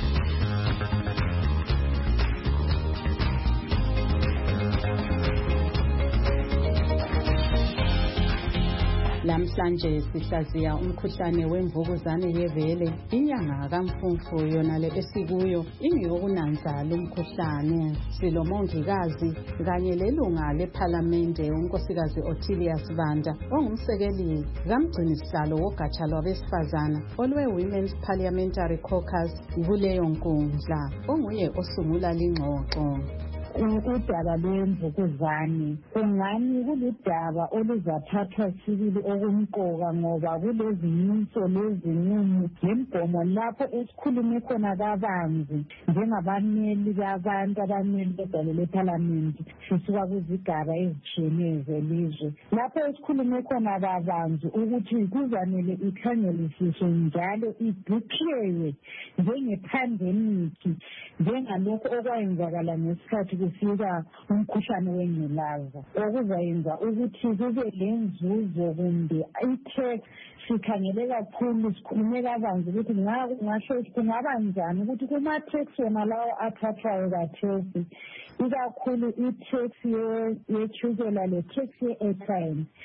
Lamhlanje sihlaziya umkhuhlane wemvukuzane yevele. Inyanga kaMfumfu yona le esikuyo ingeyokunanza lumkhuhlane. Silomongikazi kanye lelunga leParlamente unkosikazi Ottilius Banda ongumsekeli kamgcinisihlalo wogatsha lwabesifazana olwe-Women's Parliamentary Caucus kuleyo nkundla onguye osungula lingxoxo. Udaba lwemvukuzane kungani kuludaba oluzathathwa sibili okumqoka ngoba kulezimiso lezinyumo lemgomo lapho esikhulume khona kabanzi njengabameli babantu abameli bedale leParliament sisuka kuzigaba ezitshiyeneyo zelizwe lapho esikhulume khona kabanzi ukuthi kuzamele ikhangelisiswe njalo ideclare njengepandemic njengalokho okwayenzakala ngesikhathi kufika umkhuhlane wengculaza okuzayenza ukuthi kube lenzuzo kumbe i-tax sikhangele kakhulu sikhulume kabanzi ukuthi ngasho kungaba njani ukuthi kuma-tax wona lawo athathwayo kathesi ikakhulu i-tax yetshukela le-tax ye-airtime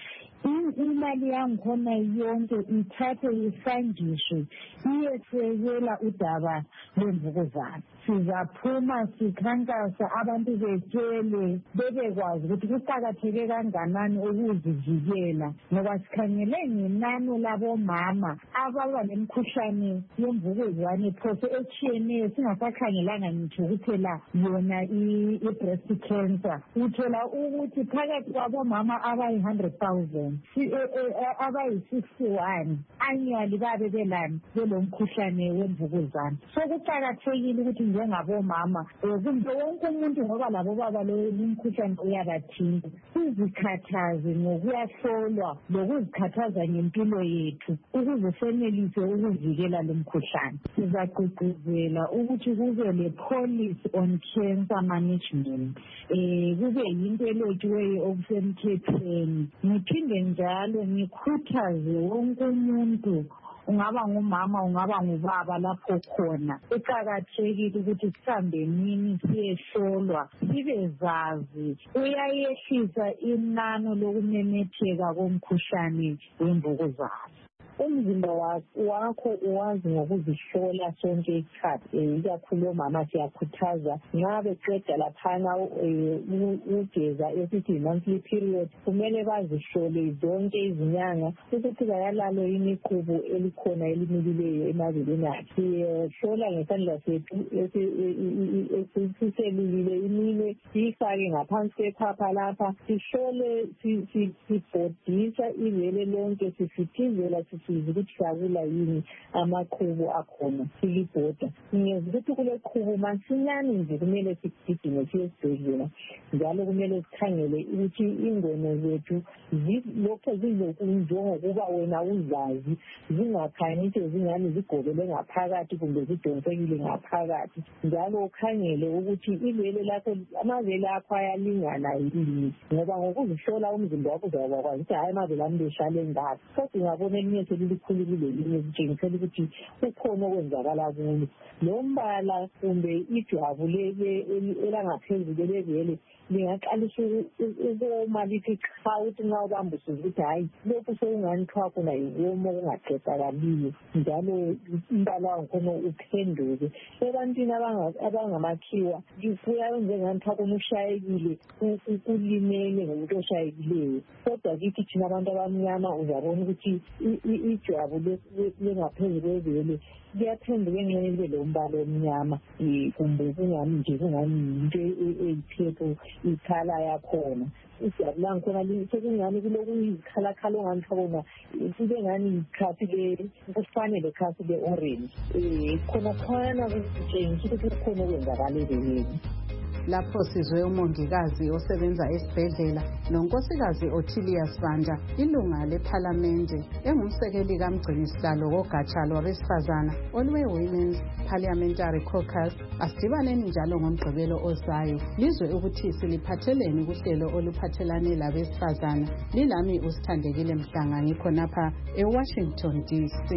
imali yangikhona yonke ithathe isanjiswe iyesekela udaba lwemvukuzane. Sizaphuma sikhankasa abantu betshele bebekwazi ukuthi kuqakatheke kanganani ukuzivikela, ngoba sikhangele ngenani labomama ababa lemkhuhlane yemvukuzane phose etshiyeneyo singasakhangelanga ngitsho kuphela yona i-breast cancer. Uthola ukuthi phakathi kwabomama abayi one hundred thousand abayi sixty-one annually babe belani belomkhuhlane wemvukuzane. So kuqakathekile ukuthi njengabomama kumbe wonke umuntu ngoba labo baba lo umkhuhlane uyabathinta sizikhathaze ngokuyahlolwa lokuzikhathaza ngempilo yethu ukuze senelise ukuvikela lo mkhuhlane. Sizagqugquzela ukuthi kube le policy on cancer management, eh kube yinto elotshiweyo okusemthethweni. Ngiphinde njalo ngikhuthaze wonke umuntu, ungaba ngumama ungaba ngubaba lapho khona, eqakathekile ukuthi sihambe nini siyehlolwa sibezazi uyayehlisa inani lokumemetheka komkhuhlane wemvukuzane. Umzimba wakho uwazi ngokuzihlola sonke isikhathi, ikakhulu omama siyakhuthaza nxa beqeda laphana ugeza esithi monthly period kumele bazihlole zonke izinyanga ukuthi bayalalo imiqubo elikhona elimilileyo emabeleni akhe. Siyehlola ngesandla sethu esiselulile iminwe siyifake ngaphansi kwephapha lapha, sihlole sibhodisa ibele lonke sifithizela sizi ukuthi sakula yini amaqhubu akhona silibhoda. Ngiyeza ukuthi kule qhubu masinyane nje kumele sigijime siye esibhedlela, njalo kumele sikhangele ukuthi ingwenya zethu lokho zizokunjengokuba wena uzazi zingakhanyi ukuthi zingani zigobele ngaphakathi kumbe zidonsekile ngaphakathi, njalo ukhangele ukuthi ibele lakho amabele akho ayalingana yini, ngoba ngokuzihlola umzimba wakho uzakwazi ukuthi hayi amabele ami behlale ngaphi. Kodwa ungabona elinye likhululile linye kutshengisela ukuthi ukhona okwenzakala kulo. Lo mbala kumbe ijwabu elangaphezulu lebele lingaqalisa ukoma lithi cha ukuthi nxa ubamba usuzukuthi hayi lokhu sekungani kuthiwa khona yikoma okungaqedakaliyo, njalo umbala wangikhona uphenduke. Ebantwini abangamakhiwa kuyayenze ngani kuthiwa khona ushayekile, kulimele ngomuntu oshayekileyo, kodwa kithi thina abantu abamnyama uzabona ukuthi ijwabu lengaphezulu kwebele liyaphenduka engxenye libe lombala omnyama kumbe kungani nje kungani yinto eyiphepo ikhala yakhona. Ijwabu langikhona sekungani kulokuyizikhalakhala ongani khona kube ngani yikhasi kufanele khasi le-orange. Um khona khona kutshengisa ukuthi kukhona okwenzakala ebeleni. Lapho sizwe umongikazi osebenza esibhedlela nonkosikazi Ottilia Sibanda, ilunga lephalamende engumsekeli kamgcinisihlalo wogatsha lwabesifazana olwe-Women's Parliamentary Caucus. Asidibaneni njalo ngomgqibelo ozayo lizwe ukuthi siliphatheleni kuhlelo oluphathelane labesifazana. Lilami uSithandekile Mhlanga, ngikhonapha eWashington D C.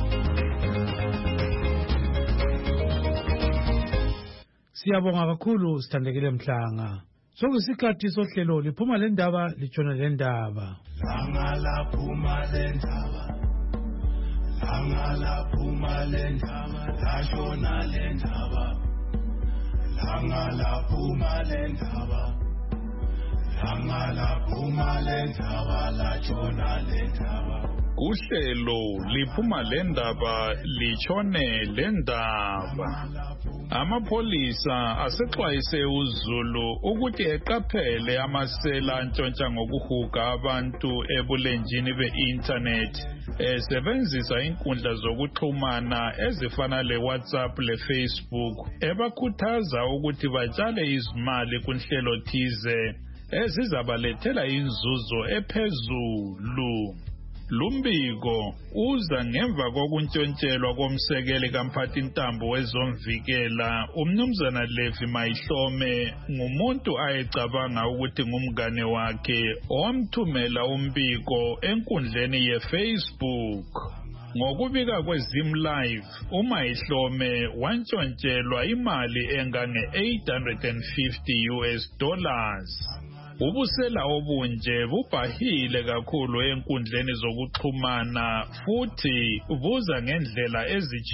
Siyabonga kakhulu Sithandekile Mhlanga. Sokusikhathi sohlelo liphuma le ndaba litshona le ndaba. Langa laphuma le ndaba. Langa laphuma le ndaba. Lashona le ndaba. Langa laphuma le ndaba. Langa laphuma le ndaba. Lashona le ndaba. Uhlelo liphuma le ndaba litshone le ndaba. Amapholisa asexwayise uZulu ukuthi eqaphele amasela ntshontsha ngokuhuga abantu ebulenjini be-internet esebenzisa inkundla zokuxhumana ezifana le-WhatsApp le-Facebook, ebakhuthaza ukuthi batshale izimali kunhlelo thize ezizabalethela inzuzo ephezulu. Lumbiko uza ngemva kokuntshontshelwa komsekeli kamphathintambo wezomvikela uMnumzana Levi Mayihlome ngumuntu ayecabanga ukuthi ngumngane wakhe owamthumela umbiko enkundleni ye-Facebook. Ngokubika kweZim Live, uMayihlome wantshontshelwa imali engange eight hundred fifty U S dollars. Ubusela obunje bubhahile kakhulu enkundleni zokuxhumana futhi buza ngendlela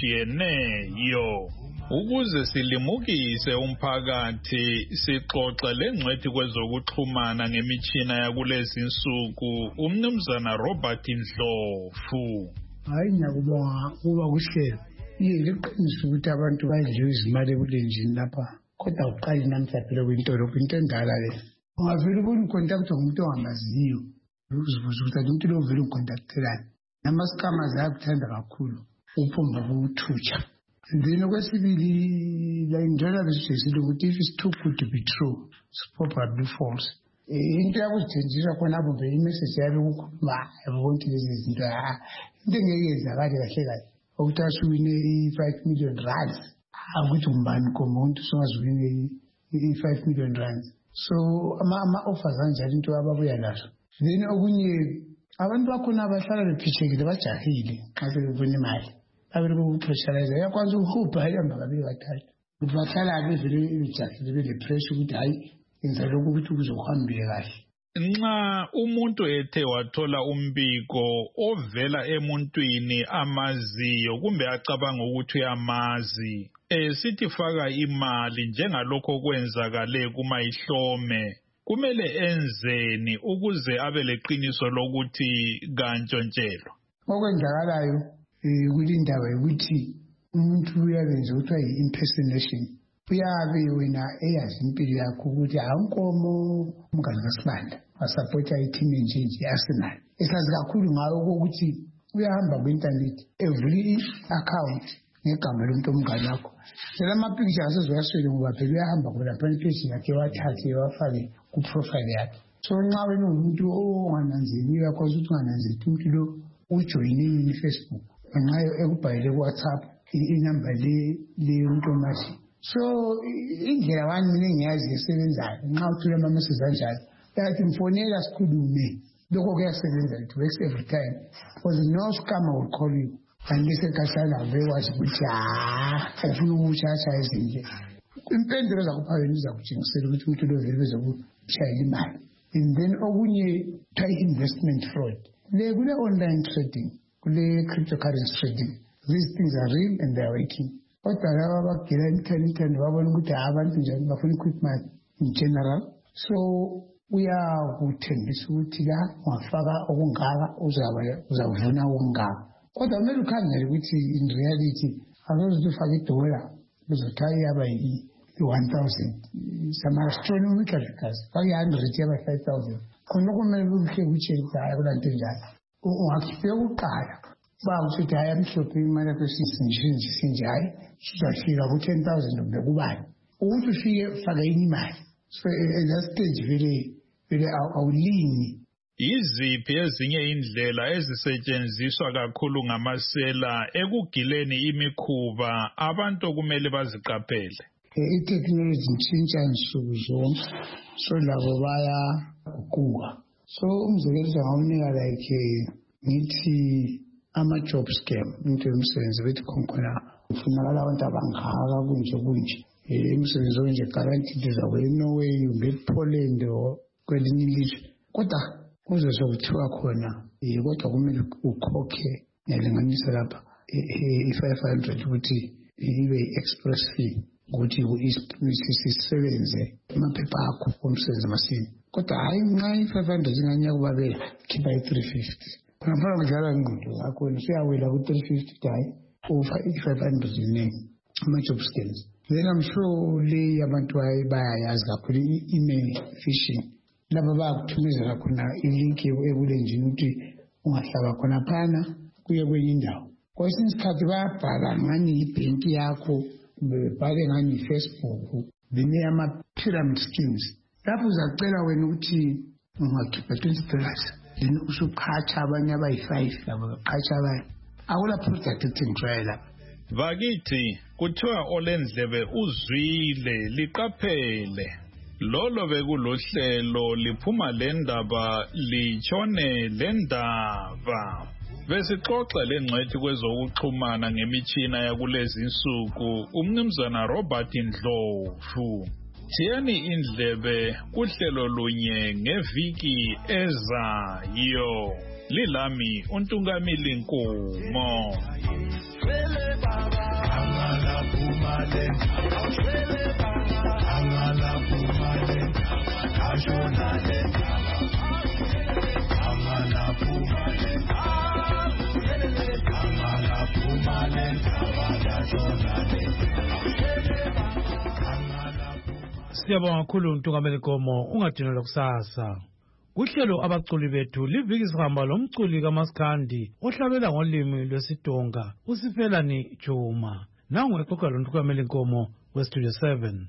ezijiyeneyo. Ukuze silimukise umphakathi sixoxe lengcwethi kwezokuxhumana ngemitshina yakulezi insuku umnumzana Robert Ndlovu. Hayi ngiyakubonga kuba kuhlelo. Yiliqiniso ukuthi abantu bayidliwe izimali ebulenjini lapha. Kodwa uqali namhla phela kwintolo kwinto endala le. Ungavela ubone contact ngomuntu ongamaziyo. Uzibuza ukuthi umuntu lo vele ucontact-elani. Nama-scammers ayakuthanda kakhulu. Uphumba ukuthutsha. Then okwesibili la indlela besijezile ukuthi if it's too good to be true, it's probably false. Into yakuzithenjiswa khona apho vele imessage yabe ukukhuluma bonke lezi zinto. Into engeke yenzakale kahle kahle. Ukuthi asuwine i-five million rands. Akuthi umbani komuntu songazuwine i-five million rands. So ama-offers anjalo into ababuya nazo. Then okunye abantu bakhona abahlala bephishekile bajahile xa sebefuna imali. Abantu bokupressurize yakwazi ukuhupha ayihamba kabili kathathu. Ukuthi bahlala bevele bejahile bele-pressure ukuthi hayi yenza lokhu ukuthi kuzokuhambile kahle. Nxa umuntu ethe wathola umbiko ovela emuntwini amaziyo kumbe acabanga ukuthi uyamazi, eh sithi faka imali njengalokho kwenzakale kumayihlome, kumele enzeni ukuze abe leqiniso lokuthi kantshontshelo? Okwenzakalayo kule ndaba yokuthi umuntu uyabenza ukuthi yi-impersonation. Uyabe wena eyazi impilo yakho ukuthi awunkomo umngane kaSibanda wasapota ithini nje nje Arsenal. Esazi kakhulu ngayo ukuthi uyahamba ku-internet evule i-account ngegama lomuntu omngane wakho. Phela ama-picture asezoyaswele ngoba phela uyahamba kulapha ipage yakhe wathathe wafake ku-profile yakhe. So nxa wena umuntu ongananzeli uyakwazi ukuthi ungananzeli umuntu lo ujoyine i-Facebook ngenxa ekubhalele ku-WhatsApp inamba le umuntu omazi. So indlela wani mina engiyazi esebenzayo nxa uthola ama-message anjalo yathi mfonela sikhulume. Lokho kuyasebenza, it works every time because no scammer will call you unless ekhahlana bekwazi ukuthi ha ufuna ukushasha ezinje. Impendulo zakupha yona izakutshengisela ukuthi umuntu lo vele bezokushayela imali. And then okunye kuthiwa investment fraud. Le kule online trading, kule cryptocurrency trading, these things are real and they are working. Kodwa laba abagila imitheni babona ukuthi abantu njani bafuna quick money in general. So uyakuthembisa ukuthi la ungafaka okungaka uzavuna okungaka. Kodwa kumele ukhangele ukuthi in reality asoze ufake idola uzothi yaba yi-one thousand. Some astronomical figures. Fake i-hundred yaba five thousand. Khona kumele kuhle kutshele ukuthi hayi kulanto njalo. Ungakhiphe ukuqala. Bawuthi hayi amhlophe imali yakho sinje sinje hayi sizafika ku-ten thousand kumbe kubani. Ukuthi ufike ufake enye imali. So at that stage vele vele awulini. Iziphi ezinye indlela ezisetshenziswa kakhulu ngamasela ekugileni imikhuba abantu kumele baziqaphele? I-technology ntshintsha nsuku zonke, so labo bayaguquka. So umzekelo ngawunika like ngithi ama-job scam, into yomsebenzi bethi khona kufunakala abantu abangaka kunje kunje. Umsebenzi onje guaranteed uzawuya eNorway kumbe ePoland or kwelinye ilizwe. Kodwa kuzoze kuthiwa khona kodwa kumele ukhokhe ngelinganiso lapha i-five hundred ukuthi ibe express fee ukuthi sisebenze amaphepha akho omsebenzi masini. Kodwa hayi nxa i-five hundred inganye yakubabela khipha i-three fifty. Ngapha kudlala ingqondo yakho usuyawela ku-three fifty hayi ufa i-five hundred iningi ama-job skills. Then I'm sure le abantu bayayazi kakhulu i-email phishing. Laba bayakuthumezela khona ilink ebulenjini ukuthi ungahlaba khona phana kuye kwenye indawo. Kwesinye isikhathi bayabhala ngani ibhenki yakho bebhale ngani iFacebook bene ama-pyramid schemes. Lapho uzacela wena ukuthi ungakhipha twenty dollars then usuqhatsha abanye abayi-five labo baqhatsha abanye. Akula product ethengiswayo lapha. Vakithi kuthiwa olendlebe uzwile liqaphele. Lolo bekulohlelo liphuma lendaba litshone lendaba. Besixoxa lengcwethi kwezokuxhumana ngemitshina yakulezi insuku umnumzana Robert Ndlovu. Tiyani indlebe kuhlelo lunye ngeviki ezayo. Lilami uNtungamili Nkumo. Siyabonga kakhulu uNtungameli Nkomo, ungadinelwa kusasa. Kuhlelo abaculi bethu liviki sihamba lomculi kaMaskandi ohlabela ngolimi lwesiTonga uSifelani Juma. Nangu exoxa loNtungameli Nkomo weStudio seven.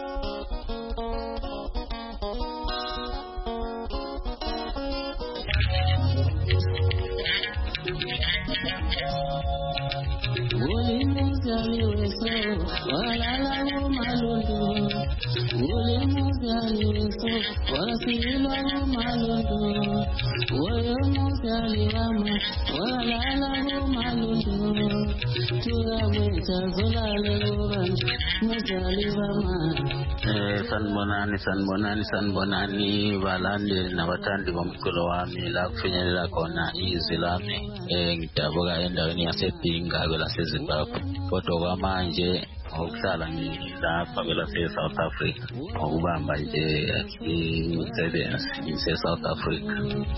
Sanbonani sanbonani sanbonani balandeli nabathandi bomculo wami la kufinyelela khona izwi lami ngidabuka endaweni yaseBinga kwelaseZimbabwe kodwa kwamanje ukuhlala ngilapha kwelase South Africa ukubamba nje imisebenzi ngise South Africa.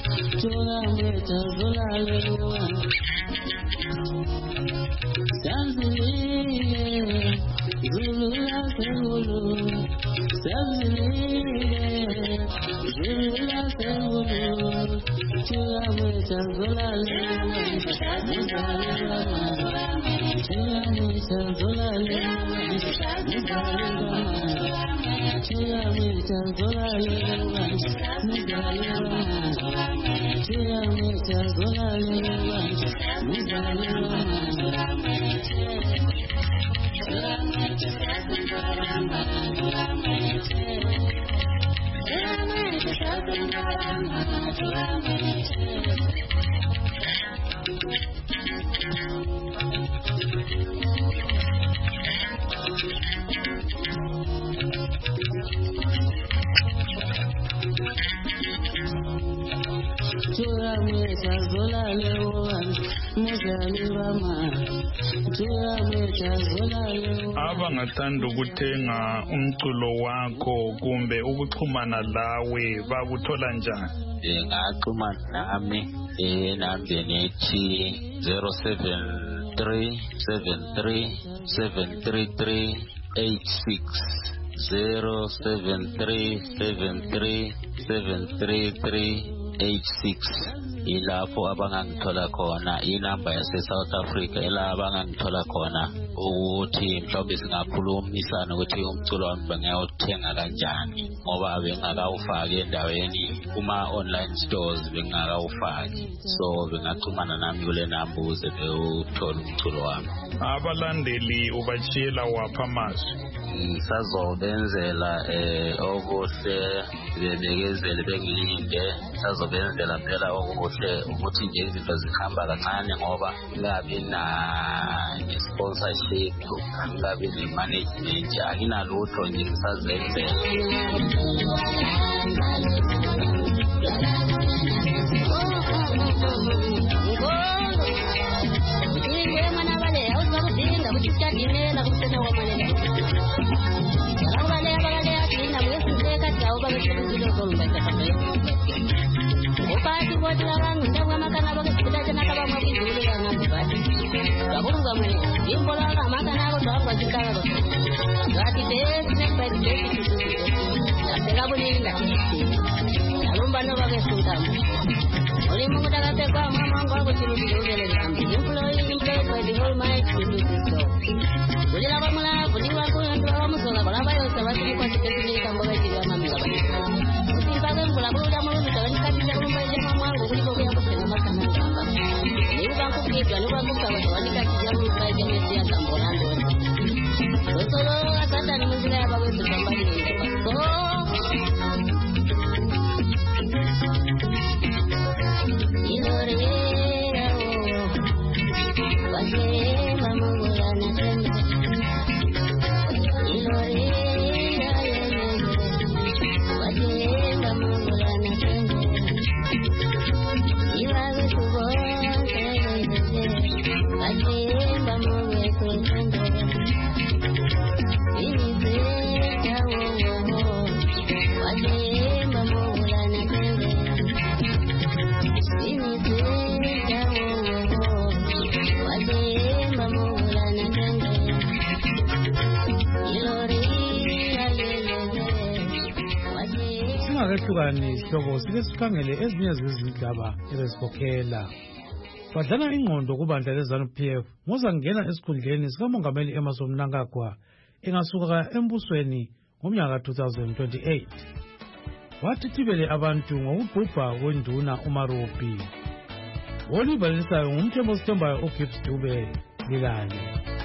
Abangathanda ukuthenga umculo wakho kumbe ukuxhumana lawe bakuthola njani? Ngaxhumana nami enambeni ethi zero seven three seven three seven three three eight six zero seven three seven three seven three three eight six. Ilapho abangangithola khona inamba yase South Africa ela abangangithola khona ukuthi mhlawumbe singakhulumisana ukuthi umculo wami bengayothenga kanjani ngoba bengakawufaki endaweni kuma online stores bengakawufaki so bengaxhumana nami kule namba ukuze bewuthola umculo wami. Abalandeli ubachiyela wapha amazwi? Sazobenzela eh okuhle bebekezele bengilinde sazobenzela phela okuhle ukuthi nje izinto zihamba kancane ngoba ngabe na sponsorship ngabe ne management akinalutho nje sazenzela. Singakehlukani sihloko sike sikhangele ezinye zezindaba ebesikhokhela. Badlana ingqondo kubandla leZANU-P F ngozangena esikhundleni sikamongameli Emmerson Mnangagwa engasuka embusweni ngomnyaka two thousand twenty-eight. Wathithibele abantu ngokubhubha kwenduna uMaropi. Olibalisayo ngumthembu osithembayo uGibbs Dube Lilane.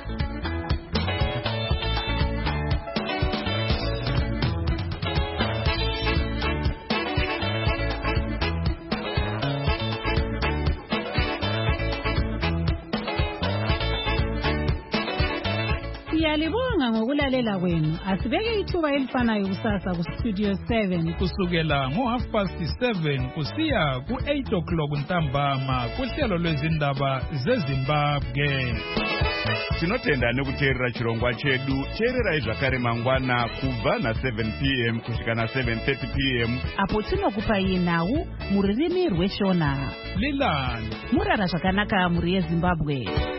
Siyalibonga ngokulalela kwenu. Asibeke ithuba elifanayo kusasa ku Studio seven kusukela ngo half past seven kusiya ku eight o'clock ntambama kuhlelo lwezindaba zeZimbabwe. Tinotenda nekuteerera chirongwa chedu. Teererai zvakare mangwana kubva na seven p m kusvika na seven thirty p m apo tinokupai nhau muririmi rweshona. Lilani Murara zvakanaka muri yeZimbabwe.